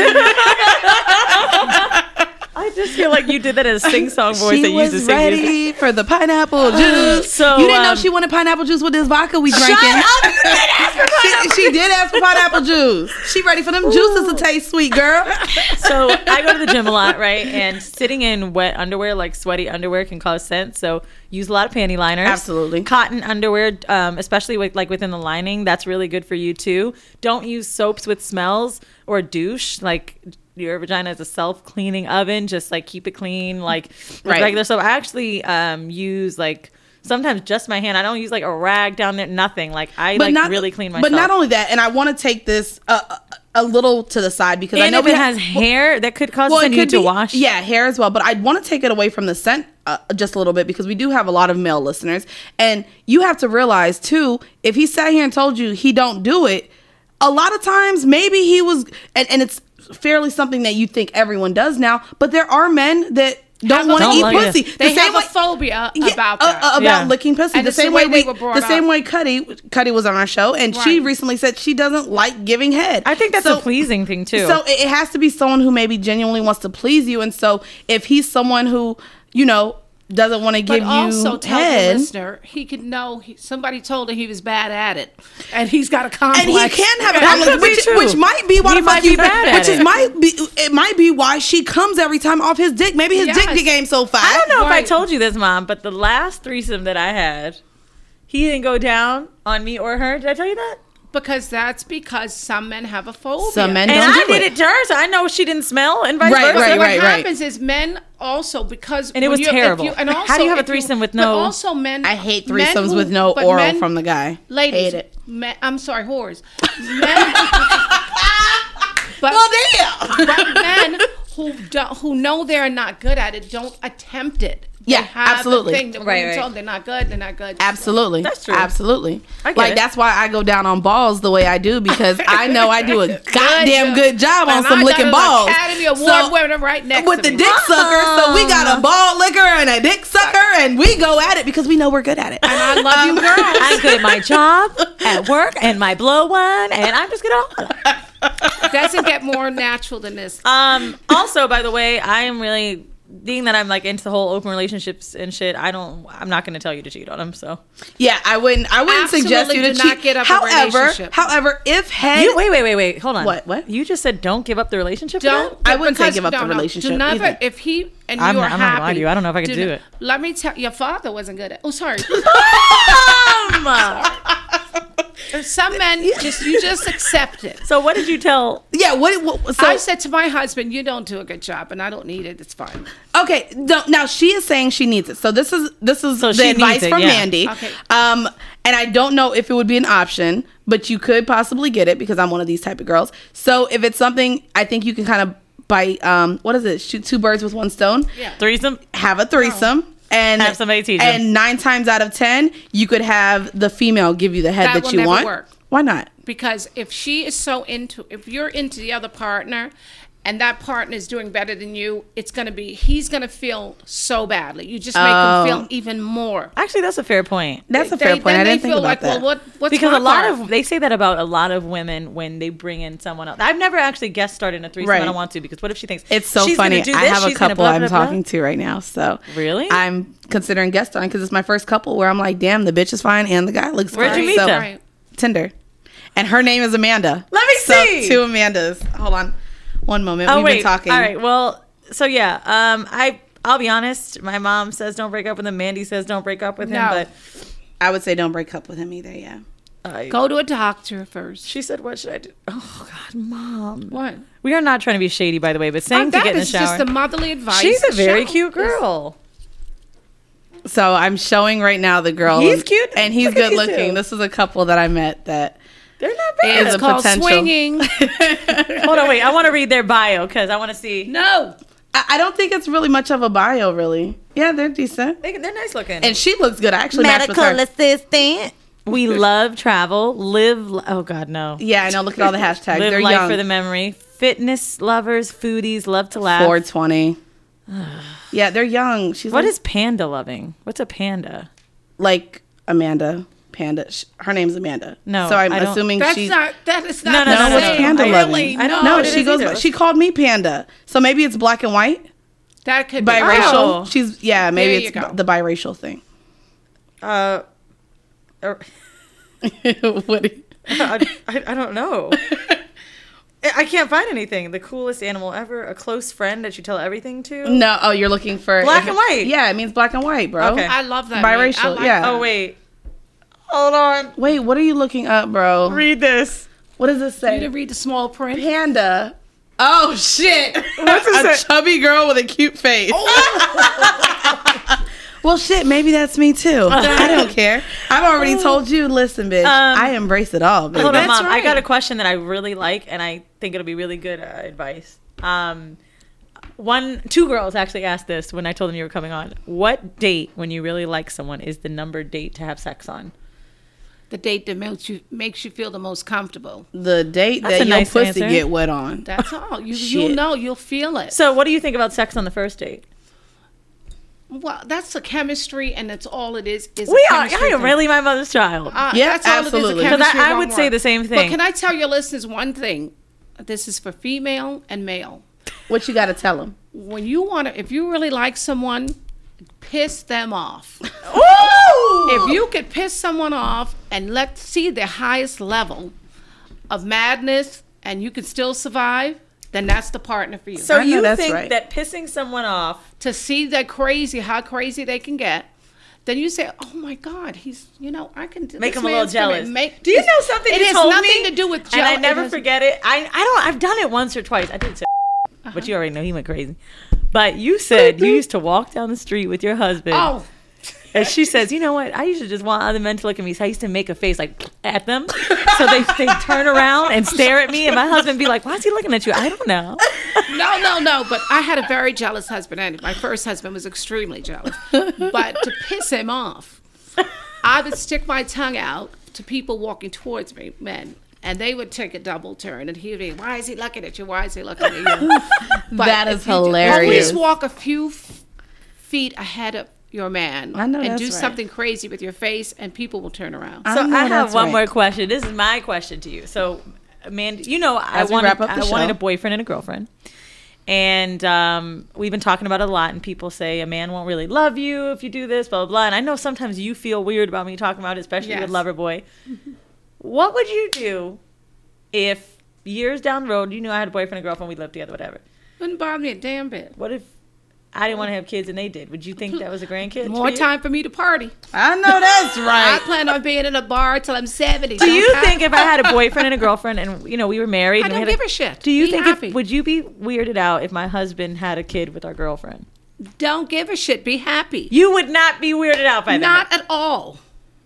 A: I just feel like you did that in a sing-song voice
B: she
A: that you
B: was
A: used to sing. music.
B: ready for the pineapple juice.
A: so,
B: you didn't know
A: um,
B: she wanted pineapple juice with this vodka we drinking. she, she did ask for pineapple juice. She ready for them juices to taste sweet, girl.
A: So I go to the gym a lot, right? And sitting in wet underwear, like sweaty underwear, can cause scent. So use a lot of panty liners.
B: Absolutely.
A: Cotton underwear, um, especially with like within the lining, that's really good for you too. Don't use soaps with smells or douche. Like your vagina is a self-cleaning oven. Just like keep it clean, like with
B: Right.
A: regular soap. I actually um, use like sometimes just my hand. I don't use like a rag down there, nothing. Like I
B: But
A: like
B: not
A: really clean myself.
B: But not only that, and I want to take this uh, a, a little to the side because I
A: and
B: know
A: if
B: we
A: it
B: ha-
A: has hair, that could cause
B: well,
A: well,
B: it
A: you
B: could
A: to
B: be,
A: wash.
B: yeah, hair as well. But I want to take it away from the scent uh, just a little bit because we do have a lot of male listeners, and you have to realize too, if he sat here and told you he don't do it, a lot of times maybe he was, and, and it's fairly something that you think everyone does now, but there are men that don't want to
A: Don't
B: eat
A: like it.
B: pussy.
C: They
B: the
C: have
B: same way,
C: a phobia
B: Yeah,
C: about
B: uh,
C: that.
B: uh, about
A: Yeah.
B: licking pussy.
C: And
B: The
C: it's the
B: same
C: way
B: way
C: we
B: they,
C: were brought
B: the same
C: up.
B: way Cuddy Cuddy was on our show, and she
C: Right.
B: recently said she doesn't like giving head.
A: I think that's
B: So-
A: a pleasing thing too.
B: So it it has to be someone who maybe genuinely wants to please you, and so if he's someone who you know doesn't want to give
C: But also
B: you
C: tell
B: head,
C: the listener he could know he, somebody told him he was bad at it, and he's got a complex.
B: and he can have a
A: That
B: complex,
A: could be
B: which,
A: true.
B: which might be why
A: He
B: the fuck
A: might be
B: you,
A: bad at
B: which is
A: it.
B: might be it might be why she comes every time off his dick. Maybe his
C: Yes.
B: dick became so fat.
A: I don't know if I
C: Right.
A: told you this, Mom, but the last threesome that I had, he didn't go down on me or her. Did I tell you that?
C: because that's because some men have a phobia.
B: Some men
A: And
B: don't
A: I
B: do
A: did
B: it.
A: it to her, so I know she didn't smell, and vice
B: Right,
A: versa.
B: right,
C: what
B: right, right.
C: happens is men also because
A: And it
C: when
A: was
C: you- if
A: terrible.
C: You, and also
A: How do you have a
C: if
A: threesome with
C: but
A: no-
C: also men.
B: I hate
C: men
B: threesomes
C: who-
B: with no
C: but
B: oral
C: men-
B: from the guy.
C: Ladies,
B: Hate it.
C: Men, I'm sorry, whores. Men, but,
B: Well, damn.
C: but men who don't, who know they're not good at it don't attempt it. They
B: Yeah,
C: have
B: absolutely.
C: The thing that
A: Right,
C: when you
A: right.
C: tell them they're not good, they're not good.
B: Absolutely.
A: That's true.
B: Absolutely.
A: I get
B: Like
A: it.
B: that's why I go down on balls the way I do because I know I do a goddamn good job on
C: And
B: some
C: I got
B: licking
C: an
B: balls.
C: Academy Award
B: So-
C: winner right next
B: with
C: to
B: the
C: me.
B: dick sucker, so we got a ball licker and a dick sucker, and we go at it because we know we're good at it.
C: And I love you, girls.
A: I'm good at my job, at work, and my blow one, and I'm just gonna.
C: Doesn't get more natural than this.
A: Um. Also, by the way, I am really being that I'm like into the whole open relationships and shit. I don't. I'm not gonna tell you to cheat on him. So
B: Yeah, I wouldn't. I wouldn't suggest you
C: Absolutely
B: to
C: do not
B: cheat.
C: get up a
B: however,
C: relationship.
B: however, if head,
A: you wait, wait, wait, wait. Hold on.
B: What, what?
A: You just said don't give up the relationship. for
C: Don't.
B: I wouldn't say
C: because-
B: give up the
C: no, no.
B: relationship
C: Do never.
B: either.
C: If he and
A: I'm
C: you
A: not-
C: are
A: I'm not gonna
C: happy.
A: lie to you. I don't know if I could do
C: not-
A: it.
C: Let me tell. Your father wasn't good at. Oh, sorry. Some men just you just accept it.
A: So what did you tell?
B: yeah. What? what so
C: I said to my husband, "You don't do a good job, and I don't need it. It's fine."
B: okay, no, now she is saying she needs it. So this is this is
A: So
B: the
A: she
B: advice
A: needs it,
B: from
A: yeah.
B: Mandy.
C: Okay.
B: Um, and I don't know if it would be an option, but you could possibly get it because I'm one of these type of girls. So if it's something, I think you can kind of bite. Um, what is it? Shoot two birds with one stone.
C: Yeah.
A: Threesome.
B: Have a threesome. And
A: Have somebody teach you.
B: And nine times out of ten, you could have the female give you the head
C: That
B: that,
C: will
B: you
C: never
B: want.
C: work.
B: Why not?
C: Because if she is so into, if you're into the other partner, and that partner is doing better than you, it's gonna be he's gonna feel so badly. You just make
B: Oh.
C: him feel even more.
A: Actually, that's a fair point.
B: That's a
C: They-
B: fair point.
C: Then
B: I
C: they
B: didn't think
C: feel
B: about
C: like,
B: that.
C: well, what? What's
A: Because
C: my
A: a lot
C: part?
A: of they say that about a lot of women when they bring in someone else. I've never actually guest starred in a threesome.
B: Right.
A: I don't want to because what if she thinks
B: It's so
A: she's
B: funny.
A: gonna do
B: I
A: this,
B: have a
A: she's gonna
B: couple
A: blah,
B: I'm
A: blah, blah.
B: talking to right now. So
A: Really?
B: I'm considering guest starring because it's my first couple where I'm like, damn, the bitch is fine and the guy looks
A: Where'd
B: fine.
A: you meet
B: so,
A: them?
C: Right.
B: Tinder. And her name is Amanda.
A: Let me
B: so,
A: see.
B: Two Amandas. Hold on. One moment.
A: Oh
B: We've
A: wait.
B: been talking.
A: All right. Well, so yeah. Um, I I'll be honest. My mom says don't break up with him. Mandy says don't break up with him.
C: No.
A: But
B: I would say don't break up with him either, yeah.
A: I,
C: Go to a doctor first.
A: she said, "What should I do?" Oh God, Mom.
C: What?
A: We are not trying to be shady, by the way, but saying
C: Oh,
A: to
C: that
A: get in the
C: is
A: shower.
C: just the motherly advice.
A: She's a
C: The
A: very
C: shower
A: cute
C: is-
A: girl.
B: So I'm showing right now the girl.
A: He's cute.
B: And he's
A: Look at
B: good
A: these
B: looking.
A: two.
B: This is a couple that I met that
A: They're not bad.
B: is
C: It's
B: a
C: called
B: potential.
C: swinging.
A: Hold on, wait. I want to read their bio because I want to see.
C: No.
B: I, I don't think it's really much of a bio, really. Yeah, they're decent.
A: They, they're nice looking.
B: And she looks good. I actually matched with her.
A: assistant. We love travel. Live. li- Oh God, no.
B: Yeah, I know. Look at all the hashtags.
A: Live
B: They're
A: life
B: young.
A: for the memory. Fitness lovers, foodies, love to laugh.
B: four twenty. Yeah, they're young. She's
A: What
B: like,
A: is panda loving? What's a panda?
B: like Amanda Panda. Sh- Her name's Amanda.
A: No,
B: so I'm
A: I don't-
B: assuming
C: That's
B: she's
C: not. That is
A: No,
C: not.
A: no,
C: the
A: no, no,
B: it's
A: no.
C: same.
B: Panda
C: Really?
B: loving.
A: I don't
B: No,
A: know what it
B: she
A: is
B: goes.
A: either.
B: She called me Panda. So maybe it's black and white,
C: That could be
B: biracial.
A: Oh.
B: She's yeah. Maybe
C: There you
B: it's
C: go.
B: the biracial thing.
A: Uh, er,
B: What do you-
A: I, I, I don't know. I I can't find anything. The coolest animal ever. A close friend that you tell everything to.
B: No, oh, you're looking for
A: Black
B: if
A: and
B: it-
A: white.
B: Yeah, it means black and white, bro.
A: Okay.
C: I love that.
B: Biracial,
C: name. I like
B: yeah.
C: that.
A: Oh wait. Hold on.
B: Wait, what are you looking up, bro?
A: Read this.
B: What does it
C: You
B: say?
C: didn't read the small print.
B: Panda. Oh shit!
A: What's it
B: A
A: say?
B: chubby girl with a cute face. Well, shit, maybe that's me too. I don't care. I've already told you, listen, bitch,
A: Um,
B: I embrace it all. Baby.
A: Hold on,
C: That's
A: Mom. I got
C: right.
A: a question that I really like, and I think it'll be really good uh, advice. Um, one, two girls actually asked this when I told them you were coming on. What date, when you really like someone, is the number date to have sex on?
C: The date that makes you makes you feel the most comfortable.
B: The date
A: That's
B: that
A: a
B: your
A: nice
B: pussy
A: answer.
B: get wet on.
C: That's all. You
B: Shit.
C: you'll know. You'll feel it.
A: So, what do you think about sex on the first date?
C: Well, that's the chemistry, and that's all it is. Is a
A: We are.
C: chemistry
A: I am
C: thing.
A: really my mother's child.
C: Uh,
B: Yeah,
C: that's all
B: absolutely.
C: It is,
A: 'Cause
C: a
A: I-
C: chemistry
A: I
C: won't
A: would say
C: work.
A: the same
C: But
A: thing.
C: can I tell your listeners one thing? This is for female and male.
B: What you got to tell them?
C: When you want to, if you really like someone, piss them off.
A: Ooh!
C: If you could piss someone off and let see their highest level of madness, and you can still survive, then that's the partner for you.
A: So
B: I know
A: you
B: that's
A: think
B: right.
A: that pissing someone off?
C: To see that crazy, how crazy they can get, then you say, "Oh my God, he's you know I can
A: Make
C: this
A: him a little
C: man's gonna
A: jealous.
C: Make,
A: Do you know something
C: It
A: you
C: has
A: told
C: nothing
A: me?
C: to do with
A: And
C: jealous.
A: I never forget it. I I don't. I've done it once or twice. I did it to but you already know he went crazy. But you said you used to walk down the street with your husband.
C: Oh,
A: And she says, you know what? I used to just want other men to look at me. So I used to make a face like at them. So they they turn around and stare at me. And my husband be like, why is he looking at you? I don't know.
C: no, no, no. But I had a very jealous husband, and my first husband was extremely jealous. But to piss him off, I would stick my tongue out to people walking towards me, men. And they would take a double turn, and he'd be, "Why is he looking at you? Why is he looking at you?" But
B: That is
C: if you do-
B: hilarious.
C: Always walk a few f- feet ahead of your man,
B: I know
C: and
B: that's
C: do
B: right.
C: something crazy with your face, and people will turn around.
B: I
A: So
B: know
A: I, have
B: that's
A: one
B: right.
A: more question. This is my question to you. So, Amanda, you know, I
B: As we
A: wanted,
B: wrap up the
A: I wanted
B: show.
A: a boyfriend and a girlfriend. And um, we've been talking about it a lot, and people say a man won't really love you if you do this, blah, blah, blah. And I know sometimes you feel weird about me talking about it, especially
C: Yes.
A: with Loverboy. What would you do if years down the road, you knew I had a boyfriend and girlfriend, we lived together, whatever.
C: Wouldn't bother me a damn bit.
A: What if I didn't want to have kids and they did? Would you think that was a grandkid?
C: More
A: for you?
C: time for me to party.
B: I know that's
C: I
B: right.
C: plan on being in a bar till I'm seventy.
A: Do you think if I had a boyfriend and a girlfriend and, you know, we were married?
C: I
A: and we
C: don't
A: had
C: give a shit.
A: Do you
C: Be
A: think,
C: happy.
A: if, would you be weirded out if my husband had a kid with our girlfriend?
C: Don't give a shit. Be happy.
A: You would not be weirded out by
C: Not
A: that.
C: at all.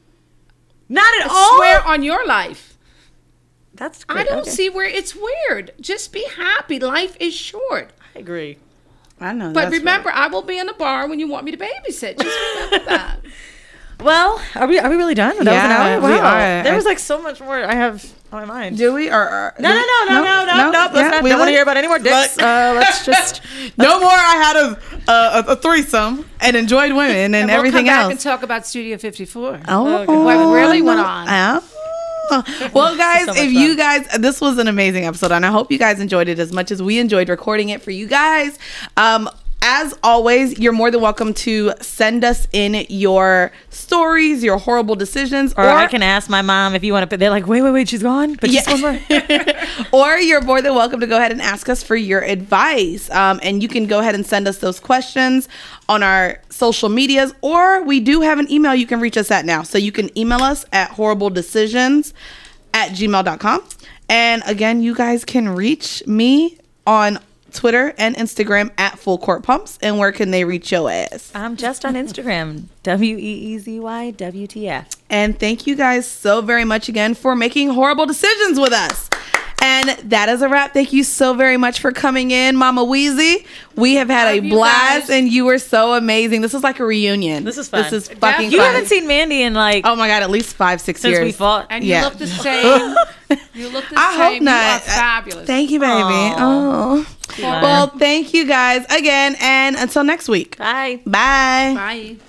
A: Not at
C: I
A: all?
C: swear on your life.
A: That's
C: I
A: great.
C: don't
A: Okay.
C: see where it's weird. Just be happy. Life is short.
A: I agree.
B: I know.
C: But
B: that's
C: remember,
B: right.
C: I will be in a bar when you want me to babysit. Just remember that.
A: Well, are we are we really done? That
B: Yeah,
A: was an hour?
B: we
A: Wow.
B: are.
A: There
B: I-
A: was like so much more I have on my mind.
B: Do we or, or
A: No, no, no, no, no, no, no. Let's
B: Yeah,
A: not.
B: we
A: Don't want
B: let-
A: to hear about any more dicks.
B: Look.
A: Uh, let's just.
B: No more. I had a a, a threesome and enjoyed women and,
C: And we'll
B: everything
C: come back
B: else.
C: and talk about Studio fifty-four.
B: Oh,
A: Okay.
C: What really went
B: no.
C: on.
B: Oh. Well, guys,
A: So much
B: if
A: fun.
B: you guys, this was an amazing episode, and I hope you guys enjoyed it as much as we enjoyed recording it for you guys. Um, as always, you're more than welcome to send us in your stories, your horrible decisions,
A: Or, I can ask my mom if you want to. They're like, wait, wait, wait, she's gone. But just one more.
B: or you're more than welcome to go ahead and ask us for your advice. Um, and you can go ahead and send us those questions on our social medias, or we do have an email you can reach us at now. So you can email us at horribledecisions at gmail dot com. And again, you guys can reach me on Twitter and Instagram at Full Court Pumps. And where can they reach your ass?
A: I'm just on Instagram. W E E Z Y W T F.
B: And thank you guys so very much again for making horrible decisions with us. And that is a wrap. Thank you so very much for coming in, Mama Wheezy. We have had
C: Love
B: a
C: you
B: blast,
C: guys.
B: and you were so amazing. This is like a reunion.
A: This is fun.
B: This is fucking
A: You
B: fun.
A: haven't seen Mandy in like
B: Oh my god, at least five, six
A: since
B: years.
A: we fought.
C: And you
B: Yeah.
C: look the same. You look the
B: I
C: same.
B: hope not.
C: You are fabulous.
B: Thank you, baby.
A: Aw.
B: Oh. Well, thank you guys again, and until next week.
A: Bye.
B: Bye.
C: Bye.